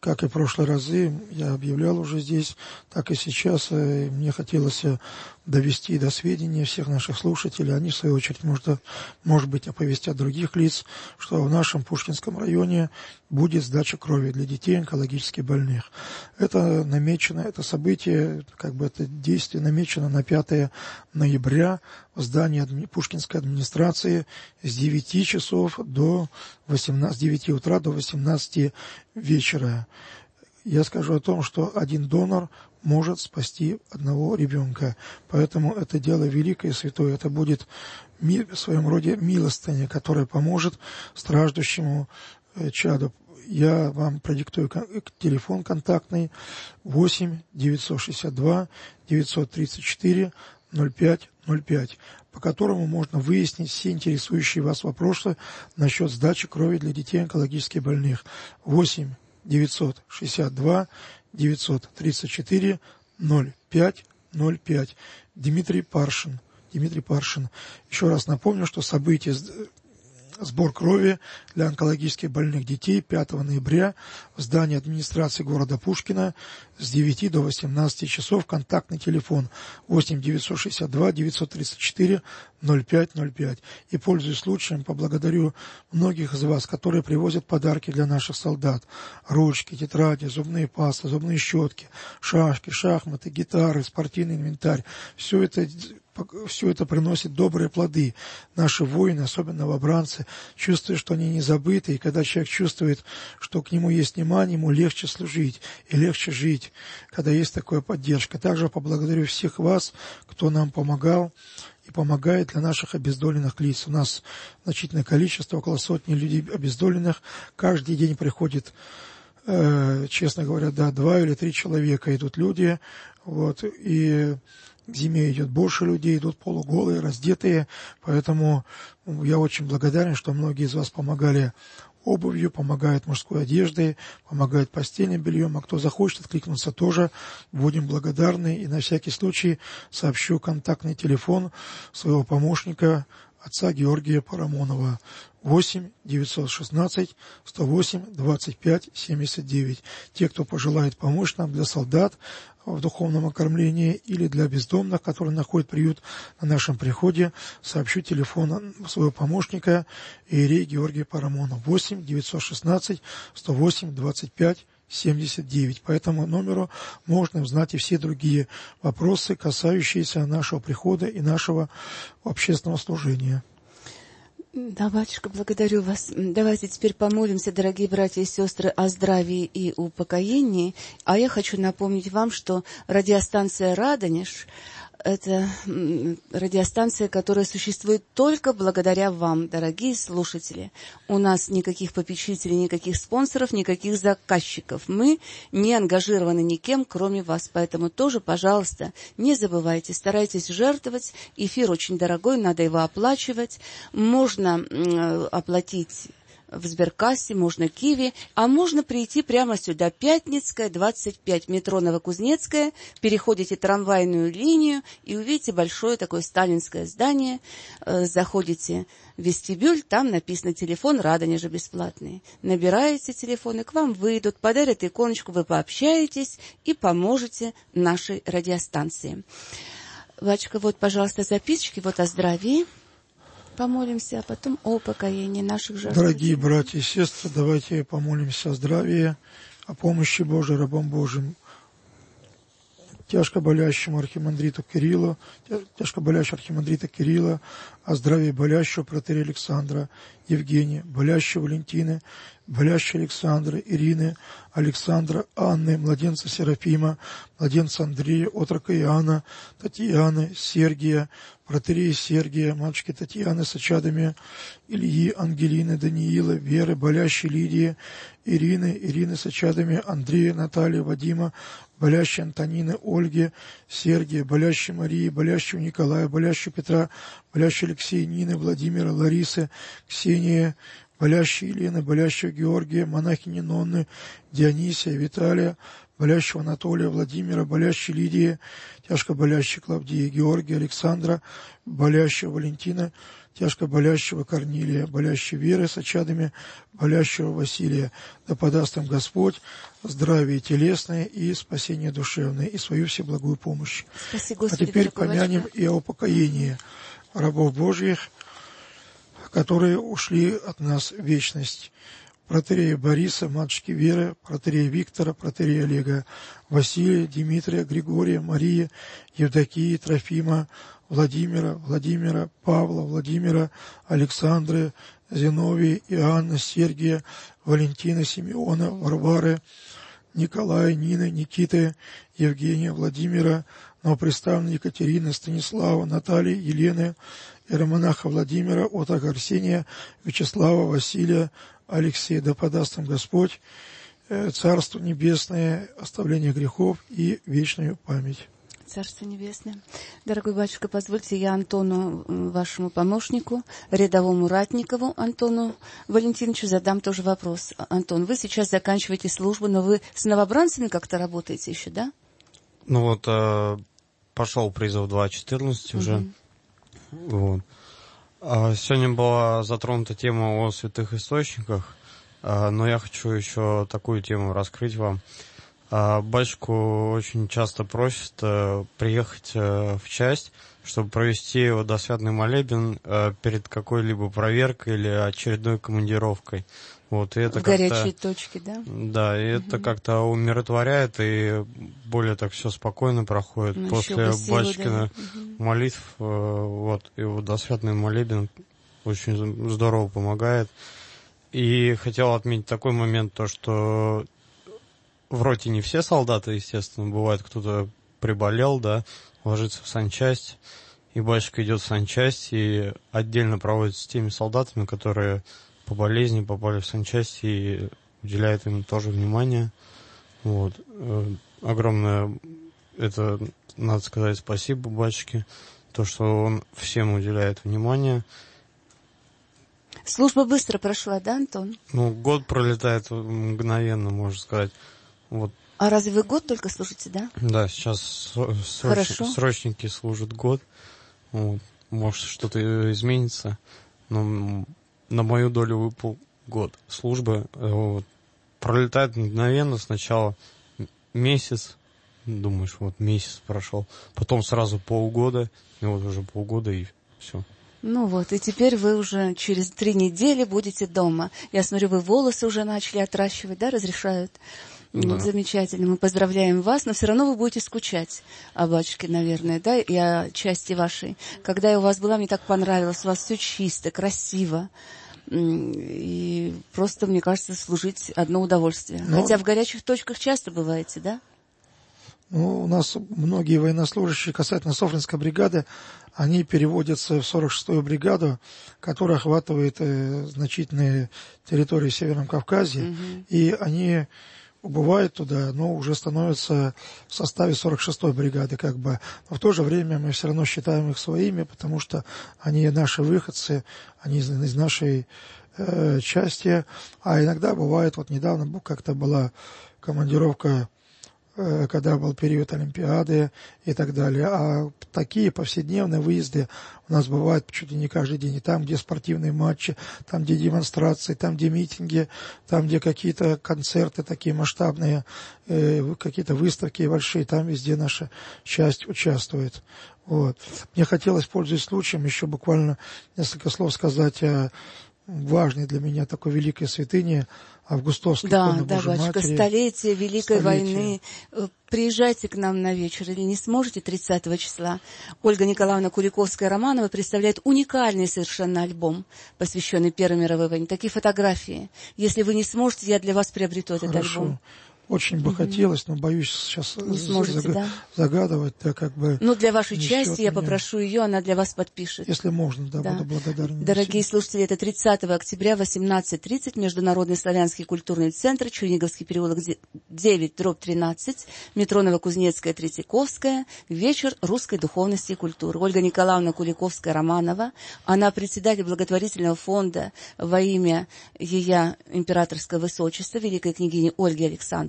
как и в прошлые разы, я объявлял уже здесь, так и сейчас. Мне хотелось довести до сведения всех наших слушателей. Они, в свою очередь, может быть, оповестят других лиц, что в нашем Пушкинском районе будет сдача крови для детей онкологически больных. Это намечено, это событие, это действие намечено на 5 ноября в здании Пушкинской администрации с 9 часов до 18, с 9 утра до 18 вечера. Я скажу о том, что один донор может спасти одного ребенка. Поэтому это дело великое и святое. Это будет в своем роде милостыня, которая поможет страждущему чаду. Я вам продиктую телефон контактный 8 962 934 0505, по которому можно выяснить все интересующие вас вопросы насчет сдачи крови для детей онкологически больных. 8 962 934 0505. Дмитрий Паршин. Еще раз напомню, что событие сбор крови для онкологически больных детей 5 ноября в здании администрации города Пушкина с 9 до 18 часов. Контактный телефон 8 962 934 0505. И, пользуясь случаем, поблагодарю многих из вас, которые привозят подарки для наших солдат. Ручки, тетради, зубные пасты, зубные щетки, шашки, шахматы, гитары, спортивный инвентарь. Все это приносит добрые плоды. Наши воины, особенно новобранцы, чувствуют, что они не забыты, и когда человек чувствует, что к нему есть внимание, ему легче служить и легче жить, когда есть такая поддержка. Также поблагодарю всех вас, кто нам помогал и помогает для наших обездоленных лиц. У нас значительное количество, около сотни людей обездоленных. Каждый день приходит, честно говоря, 2 или 3 человека идут люди, и к зиме идет больше людей, идут полуголые, раздетые, поэтому я очень благодарен, что многие из вас помогали обувью, помогают мужской одеждой, помогают постельным бельем, а кто захочет откликнуться, тоже будем благодарны. И на всякий случай сообщу контактный телефон своего помощника, отца Георгия Парамонова, 8 916 108 25 79. Те, кто пожелает помочь нам для солдат в духовном окормлении или для бездомных, которые находят приют на нашем приходе, сообщу телефон своего помощника иерей Георгия Парамонова 8 916 108 25 79. По этому номеру можно узнать и все другие вопросы, касающиеся нашего прихода и нашего общественного служения. Да, батюшка, благодарю вас. Давайте теперь помолимся, дорогие братья и сестры, о здравии и упокоении. А я хочу напомнить вам, что радиостанция «Радонеж» — это радиостанция, которая существует только благодаря вам, дорогие слушатели. У нас никаких попечителей, никаких спонсоров, никаких заказчиков. Мы не ангажированы никем, кроме вас. Поэтому тоже, пожалуйста, не забывайте, старайтесь жертвовать. Эфир очень дорогой, надо его оплачивать. Можно оплатить в Сберкассе, можно Киви, а можно прийти прямо сюда. Пятницкая, 25, метро Новокузнецкая. Переходите трамвайную линию и увидите большое такое сталинское здание. Заходите в вестибюль, там написано телефон Радонежа бесплатный. Набираете телефон, и к вам выйдут, подарят иконочку, вы пообщаетесь и поможете нашей радиостанции. Вачка, пожалуйста, записочки, о здравии. Помолимся, а потом о упокоении наших жертв. Дорогие братья и сестры, давайте помолимся о здравии, о помощи Божией рабам Божьим, тяжко болящему архимандриту Кириллу, о здравии болящего протоиерея Александра, Евгения, болящей Валентины, болящей Александры, Ирины, Александра, Анны, младенца Серафима, младенца Андрея, отрока Иоанна, Татьяны, Сергия, протоиерея Сергия, матушки Татьяны с очадами Ильи, Ангелины, Даниила, Веры, болящей Лидии, Ирины с очадами Андрея, Натальи, Вадима, болящей Антонины, Ольги, Сергия, болящей Марии, болящего Николая, болящего Петра, болящей Алексея, Нины, Владимира, Ларисы, Ксении, болящей Елены, болящего Георгия, монахини Нонны, Дионисия, Виталия, болящего Анатолия, Владимира, болящей Лидии, тяжко болящей Клавдии, Георгия, Александра, болящего Валентина, тяжко болящего Корнилия, болящей Веры с очадами, болящего Василия. Да подаст им Господь здравие телесное и спасение душевное, и свою всеблагую помощь. Спаси, Господи, а теперь помянем и о упокоении рабов Божьих, которые ушли от нас в вечность. Протоиерея Бориса, матушки Веры, протоиерея Виктора, протоиерея Олега, Василия, Дмитрия, Григория, Марии, Евдокии, Трофима, Владимира, Павла, Владимира, Александры, Зиновия, Иоанна, Сергия, Валентина, Симеона, Варвары, Николая, Нины, Никиты, Евгения, Владимира, новоприставной Екатерины, Станислава, Натальи, Елены, иеромонаха Владимира, отрока Арсения, Вячеслава, Василия, Алексея. Да подаст им Господь Царство Небесное, оставление грехов и вечную память. Царство Небесное. Дорогой батюшка, позвольте я Антону, вашему помощнику, рядовому Ратникову Антону Валентиновичу, задам тоже вопрос. Антон, вы сейчас заканчиваете службу, но вы с новобранцами как-то работаете еще, да? Ну вот, пошел призыв 2.14 уже. Вот. Сегодня была затронута тема о святых источниках, но я хочу еще такую тему раскрыть вам. Батюшку очень часто просят приехать в часть, чтобы провести водосвятный молебен перед какой-либо проверкой или очередной командировкой. Вот, и это в горячие точки, да? Да, и это как-то умиротворяет, и более так все спокойно проходит. Ну, после батюшкина молитв, вот, и водосвятный молебен очень здорово помогает. И хотел отметить такой момент, то, что в роте не все солдаты, естественно, бывает, кто-то приболел, да, ложится в санчасть, и батюшка идет в санчасть и отдельно проводит с теми солдатами, которые по болезни попали в санчасть, и уделяет им тоже внимание. Вот. Огромное, это, надо сказать, спасибо батюшке, то, что он всем уделяет внимание. Служба быстро прошла, да, Антон? Ну, год пролетает мгновенно, можно сказать. Вот. А разве вы год только служите, да? Да, сейчас срочники служат год. Вот. Может, что-то изменится, но на мою долю выпал год службы. Вот. Пролетает мгновенно. Сначала месяц, думаешь, вот месяц прошел, потом сразу полгода, и вот уже полгода, и все. Ну вот, и теперь вы уже через 3 недели будете дома. Я смотрю, вы волосы уже начали отращивать, да, разрешают? Да. Замечательно, мы поздравляем вас, но все равно вы будете скучать о батюшке, наверное, да, и о части вашей. Когда я у вас была, мне так понравилось, у вас все чисто, красиво, и просто, мне кажется, служить одно удовольствие. Хотя в горячих точках часто бываете, да? Ну, у нас многие военнослужащие касательно Софринской бригады, они переводятся в 46-ю бригаду, которая охватывает значительные территории в Северном Кавказе, и они убывают туда, но уже становятся в составе 46-й бригады, как бы. Но в то же время мы все равно считаем их своими, потому что они наши выходцы, они из нашей части. А иногда бывает, вот недавно как-то была командировка, когда был период Олимпиады и так далее. А такие повседневные выезды у нас бывают чуть ли не каждый день. И там, где спортивные матчи, там, где демонстрации, там, где митинги, там, где какие-то концерты такие масштабные, какие-то выставки большие, там везде наша часть участвует. Вот. Мне хотелось, пользуясь случаем, еще буквально несколько слов сказать о важной для меня такой великой святыне Августовской иконы Божией батюшка, Матери. Столетие Великой войны. Приезжайте к нам на вечер или не сможете 30 числа. Ольга Николаевна Куликовская-Романова представляет уникальный совершенно альбом, посвященный Первой мировой войне. Такие фотографии. Если вы не сможете, я для вас приобрету этот альбом. Очень бы хотелось, но боюсь сейчас загадывать, да, как бы. Ну, для вашей части я попрошу ее, она для вас подпишет. Если можно, да. Буду благодарен. Дорогие слушатели, это 30 октября, 18:30, Международный славянский культурный центр, Черниговский переулок 9/13, метро Новокузнецкая, Третьяковская, вечер русской духовности и культуры. Ольга Николаевна Куликовская-Романова, она председатель благотворительного фонда во имя Ея Императорского Высочества, великой княгини Ольги Александровны.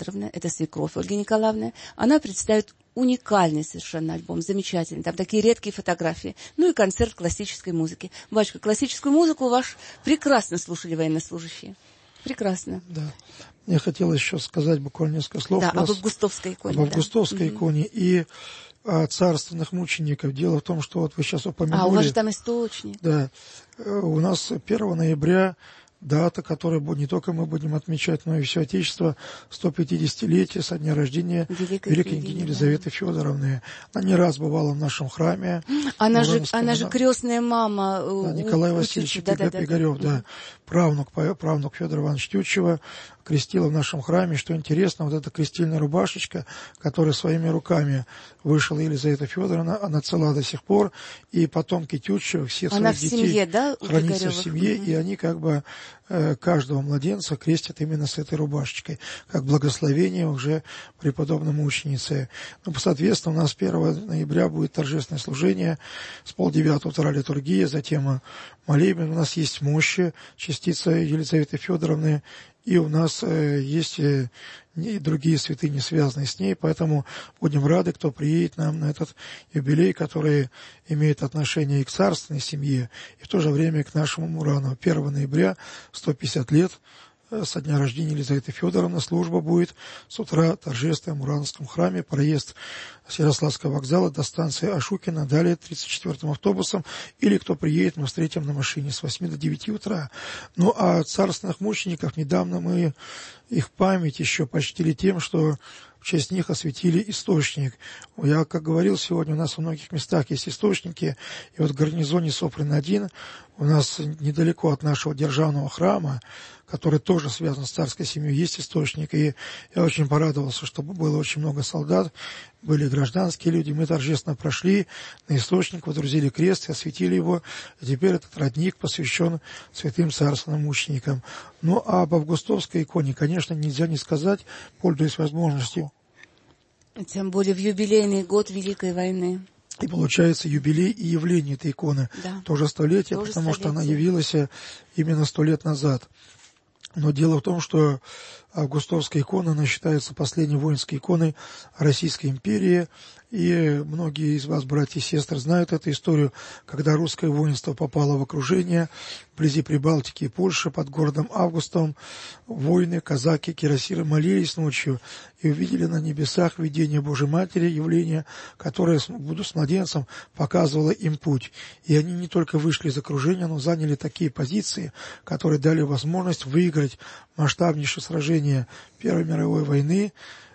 Александровна, это свекровь Ольги Николаевны. Она представит уникальный совершенно альбом, замечательный. Там такие редкие фотографии. Ну и концерт классической музыки. Батюшка, классическую музыку ваш прекрасно слушали военнослужащие. Прекрасно. Да. Мне хотелось еще сказать буквально несколько слов. Да, об августовской иконе. Об августовской иконе и о царственных мучеников. Дело в том, что вот вы сейчас упомянули... А, у вас же там источник. Да. У нас 1 ноября дата, которую не только мы будем отмечать, но и все Отечество, 150-летие со дня рождения великой княгини Елизаветы Федоровны. Она не раз бывала в нашем храме. Она же крестная мама Николай Васильевич Пигарев, да. Правнук Федора Ивановича Тютчева крестила в нашем храме. Что интересно, вот эта крестильная рубашечка, которая своими руками вышила Елизавета Федоровна, она цела до сих пор, и потомки Тютчева, всех своих детей семье, да, хранится в семье, и они как бы каждого младенца крестят именно с этой рубашечкой, как благословение уже преподобной мученицы. Ну, соответственно, у нас 1 ноября будет торжественное служение, с 8:30 утра литургия, затем молебен. У нас есть мощи, частица Елизаветы Федоровны, и у нас есть и другие святыни, связанные с ней, поэтому будем рады, кто приедет нам на этот юбилей, который имеет отношение и к царственной семье, и в то же время к нашему Мурану. 1 ноября, 150 лет со дня рождения Елизаветы Федоровны, служба будет с утра торжественная в Мурановском храме, проезд с Ярославского вокзала до станции Ашукина, далее 34-м автобусом, или кто приедет, мы встретим на машине с 8 до 9 утра. Ну, а царственных мучеников недавно мы их память еще почтили тем, что в честь них осветили источник. Я, как говорил, сегодня у нас во многих местах есть источники, и вот в гарнизоне Соприн-1 у нас недалеко от нашего державного храма, который тоже связан с царской семьей, есть источник, и я очень порадовался, что было очень много солдат, были гражданские люди, мы торжественно прошли на источник, водрузили крест и осветили его, и теперь этот родник посвящен святым царственным мученикам. Ну, а об августовской иконе, конечно, нельзя не сказать, пользуясь возможностью. Тем более в юбилейный год Великой войны. И получается юбилей и явление этой иконы. Да. Тоже столетие, потому что она явилась именно 100 лет назад. Но дело в том, что августовская икона, она считается последней воинской иконой Российской империи. И многие из вас, братья и сестры, знают эту историю, когда русское воинство попало в окружение вблизи Прибалтики и Польши под городом Августом. Воины, казаки, кирасиры молились ночью и увидели на небесах видение Божьей Матери, явление, которое с младенцем показывало им путь. И они не только вышли из окружения, но заняли такие позиции, которые дали возможность выиграть масштабнейшее сражение Первой мировой войны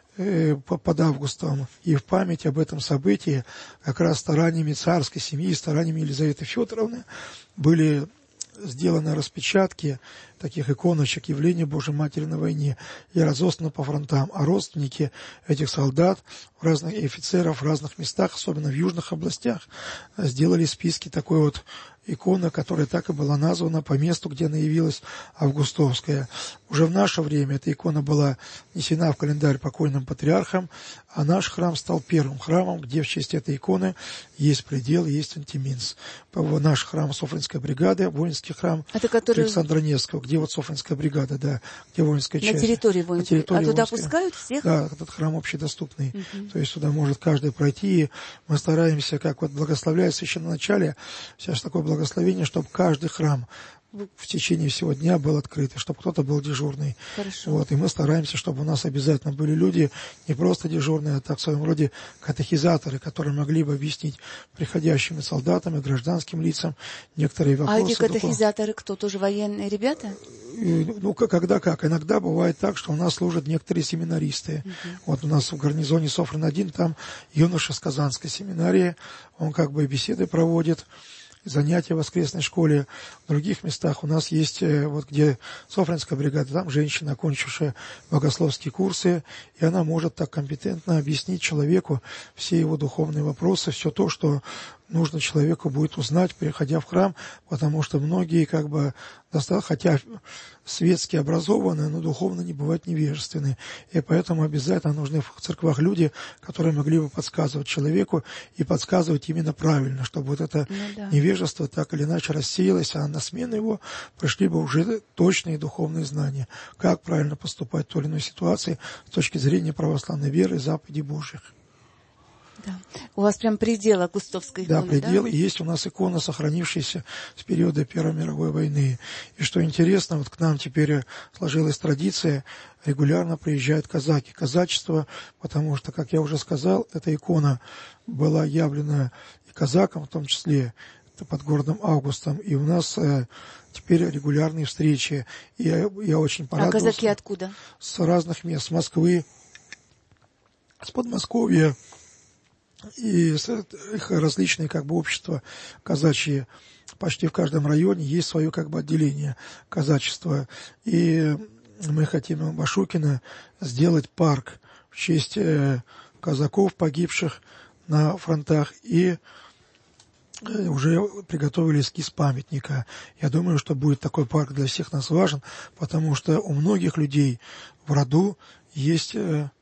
под Августом. И в память об этом событии как раз стараниями царской семьи, стараниями Елизаветы Федоровны были сделаны распечатки таких иконочек явления Божьей Матери на войне и разосланы по фронтам. А родственники этих солдат, разных офицеров в разных местах, особенно в южных областях, сделали списки такой вот иконы, которая так и была названа по месту, где она явилась, Августовская. Уже в наше время эта икона была внесена в календарь покойным патриархом, а наш храм стал первым храмом, где в честь этой иконы есть предел, есть антиминс. Наш храм Софринская бригада, воинский храм Александра Невского, где вот Софринская бригада, да, где воинская часть. На территории воинской. А туда воинской. Пускают всех? Да, этот храм общедоступный. То есть туда может каждый пройти. И мы стараемся, как вот благословляет в священноначале, сейчас такое благословение, чтобы каждый храм в течение всего дня был открыт, и чтобы кто-то был дежурный. Хорошо. Вот, и мы стараемся, чтобы у нас обязательно были люди, не просто дежурные, а так в своем роде катехизаторы, которые могли бы объяснить приходящим солдатам и гражданским лицам некоторые вопросы. А эти катехизаторы кто, тоже военные ребята? Ну, когда как. Иногда бывает так, что у нас служат некоторые семинаристы. Вот у нас в гарнизоне Софрин-1, там юноша с Казанской семинарии, он как бы беседы проводит, занятия в воскресной школе. В других местах у нас есть, вот где Софринская бригада, там женщина, окончившая богословские курсы, и она может так компетентно объяснить человеку все его духовные вопросы, все то, что нужно человеку будет узнать, переходя в храм, потому что многие хотя светски образованные, но духовно не бывают невежественные. И поэтому обязательно нужны в церквах люди, которые могли бы подсказывать человеку и подсказывать именно правильно, чтобы вот это невежество так или иначе рассеялось, а на смену его пришли бы уже точные духовные знания, как правильно поступать в той или иной ситуации с точки зрения православной веры и заповедей Божьих. Да. У вас прям предел Августовской иконы, да? Предел. И есть у нас икона, сохранившаяся с периода Первой мировой войны. И что интересно, вот к нам теперь сложилась традиция, регулярно приезжают казаки. Казачество, потому что, как я уже сказал, эта икона была явлена и казакам, в том числе под городом Августом. И у нас теперь регулярные встречи. И я очень порадовался. А казаки откуда? С разных мест. С Москвы, с Подмосковья. И их различные общества казачьи, почти в каждом районе есть свое отделение казачества. И мы хотим в Башукино сделать парк в честь казаков, погибших на фронтах, и уже приготовили эскиз памятника. Я думаю, что будет такой парк для всех нас важен, потому что у многих людей в роду есть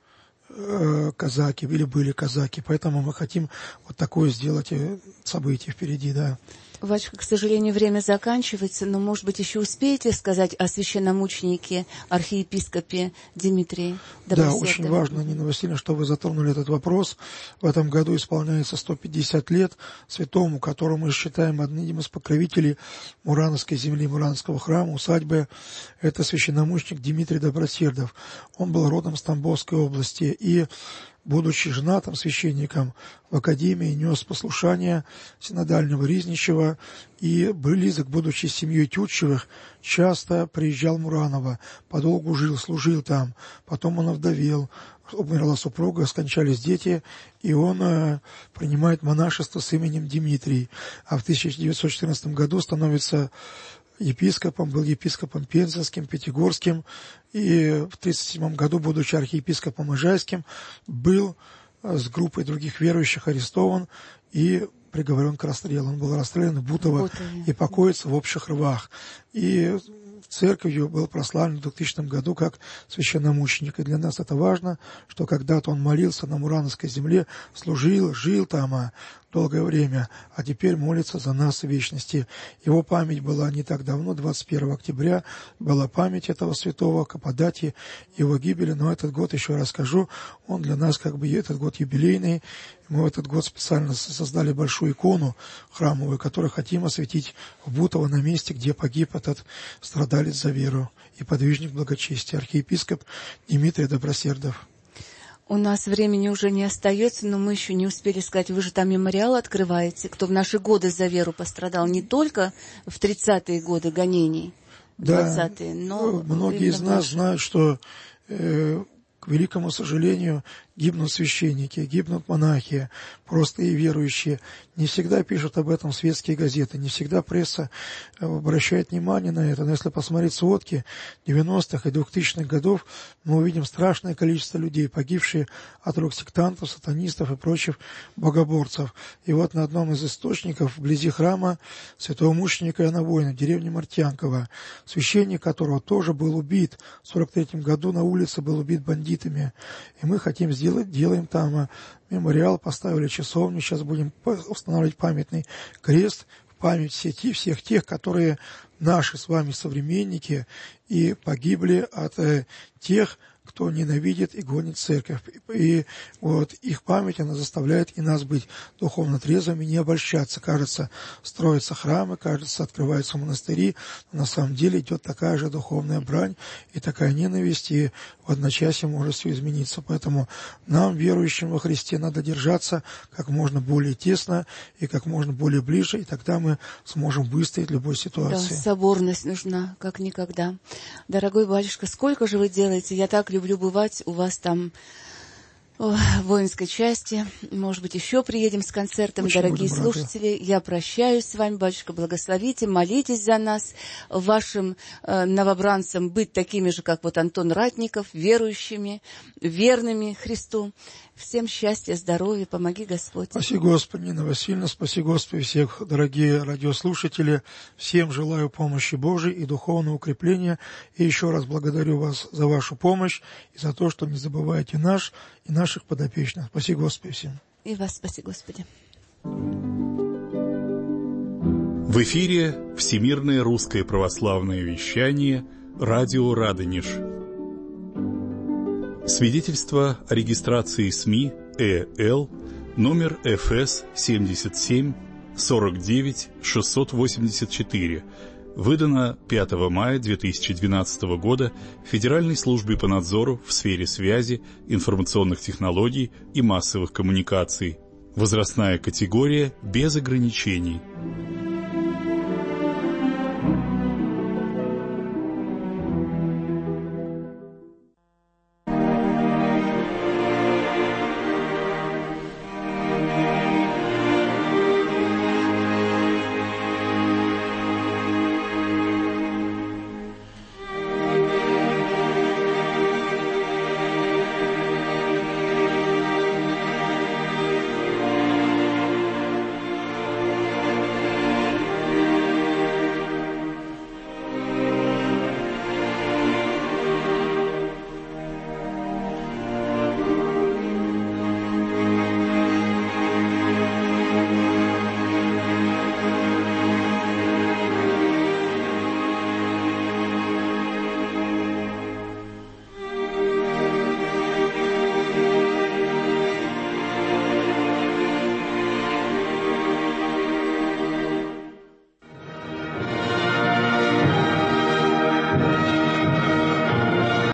казаки или были казаки, поэтому мы хотим вот такое сделать событие впереди, да. Батюшка, к сожалению, время заканчивается, но, может быть, еще успеете сказать о священномученике, архиепископе Дмитрии Добросердове? Да, очень важно, Нина Васильевна, что вы затронули этот вопрос. В этом году исполняется 150 лет святому, которого мы считаем одним из покровителей Мурановской земли, Муранского храма, усадьбы. Это священномученик Дмитрий Добросердов. Он был родом с Тамбовской области и, будучи женатым священником, в академии нес послушание синодального Ризничева и близок, будучи семьей Тютчевых, часто приезжал в Мураново, подолгу жил, служил там. Потом он овдовел, умерла супруга, скончались дети, и он принимает монашество с именем Дмитрий. А в 1914 году становится епископом, был епископом Пензенским, Пятигорским, и в 1937 году, будучи архиепископом Ижайским, был с группой других верующих арестован и приговорен к расстрелу. Он был расстрелян в Бутово и покоится в общих рвах. И церковью был прославлен в 2000 году как священномученик. И для нас это важно, что когда-то он молился на Мурановской земле, служил, жил там долгое время, а теперь молится за нас в вечности. Его память была не так давно, 21 октября, была память этого святого, Каппадатьи, его гибели, но этот год, еще раз скажу, он для нас этот год юбилейный. Мы в этот год специально создали большую икону храмовую, которую хотим осветить в Бутово, на месте, где погиб этот страдалец за веру и подвижник благочестия, архиепископ Дмитрий Добросердов. У нас времени уже не остается, но мы еще не успели сказать, вы же там мемориал открываете, кто в наши годы за веру пострадал, не только в 30-е годы гонений, 20-е, но... Многие из нас знают, что, к великому сожалению, гибнут священники, гибнут монахи, простые верующие. Не всегда пишут об этом светские газеты, не всегда пресса обращает внимание на это. Но если посмотреть сводки 90-х и 2000-х годов, мы увидим страшное количество людей, погибшие от рук сектантов, сатанистов и прочих богоборцев. И вот на одном из источников, вблизи храма святого мученика Иоанна Воина, в деревне Мартьянково, священник которого тоже был убит, в 43-м году на улице был убит бандитами. И мы хотим делаем там мемориал, поставили часовню, сейчас будем устанавливать памятный крест в память всех тех, которые наши с вами современники и погибли от тех, кто ненавидит и гонит церковь. И вот их память, она заставляет и нас быть духовно трезвыми, не обольщаться. Кажется, строятся храмы, кажется, открываются монастыри, но на самом деле идет такая же духовная брань и такая ненависть, и в одночасье может все измениться. Поэтому нам, верующим во Христе, надо держаться как можно более тесно и как можно более ближе, и тогда мы сможем выстоять в любой ситуации. Да, соборность нужна, как никогда. Дорогой батюшка, сколько же вы делаете? Я так люблю бывать у вас там в воинской части. Может быть, еще приедем с концертом. Очень дорогие слушатели, я прощаюсь с вами, батюшка, благословите, молитесь за нас, вашим новобранцам быть такими же, как вот Антон Ратников, верующими, верными Христу. Всем счастья, здоровья, помоги Господь. Спаси Господи, Нина Васильевна, спаси Господи всех, дорогие радиослушатели. Всем желаю помощи Божией и духовного укрепления. И еще раз благодарю вас за вашу помощь и за то, что не забываете наш и наших подопечных. Спаси Господи всем. И вас спаси Господи. В эфире Всемирное русское православное вещание «Радио Радонеж». Свидетельство о регистрации СМИ ЭЛ номер ФС 77 49 684, выдано 5 мая 2012 года Федеральной службой по надзору в сфере связи, информационных технологий и массовых коммуникаций. Возрастная категория без ограничений.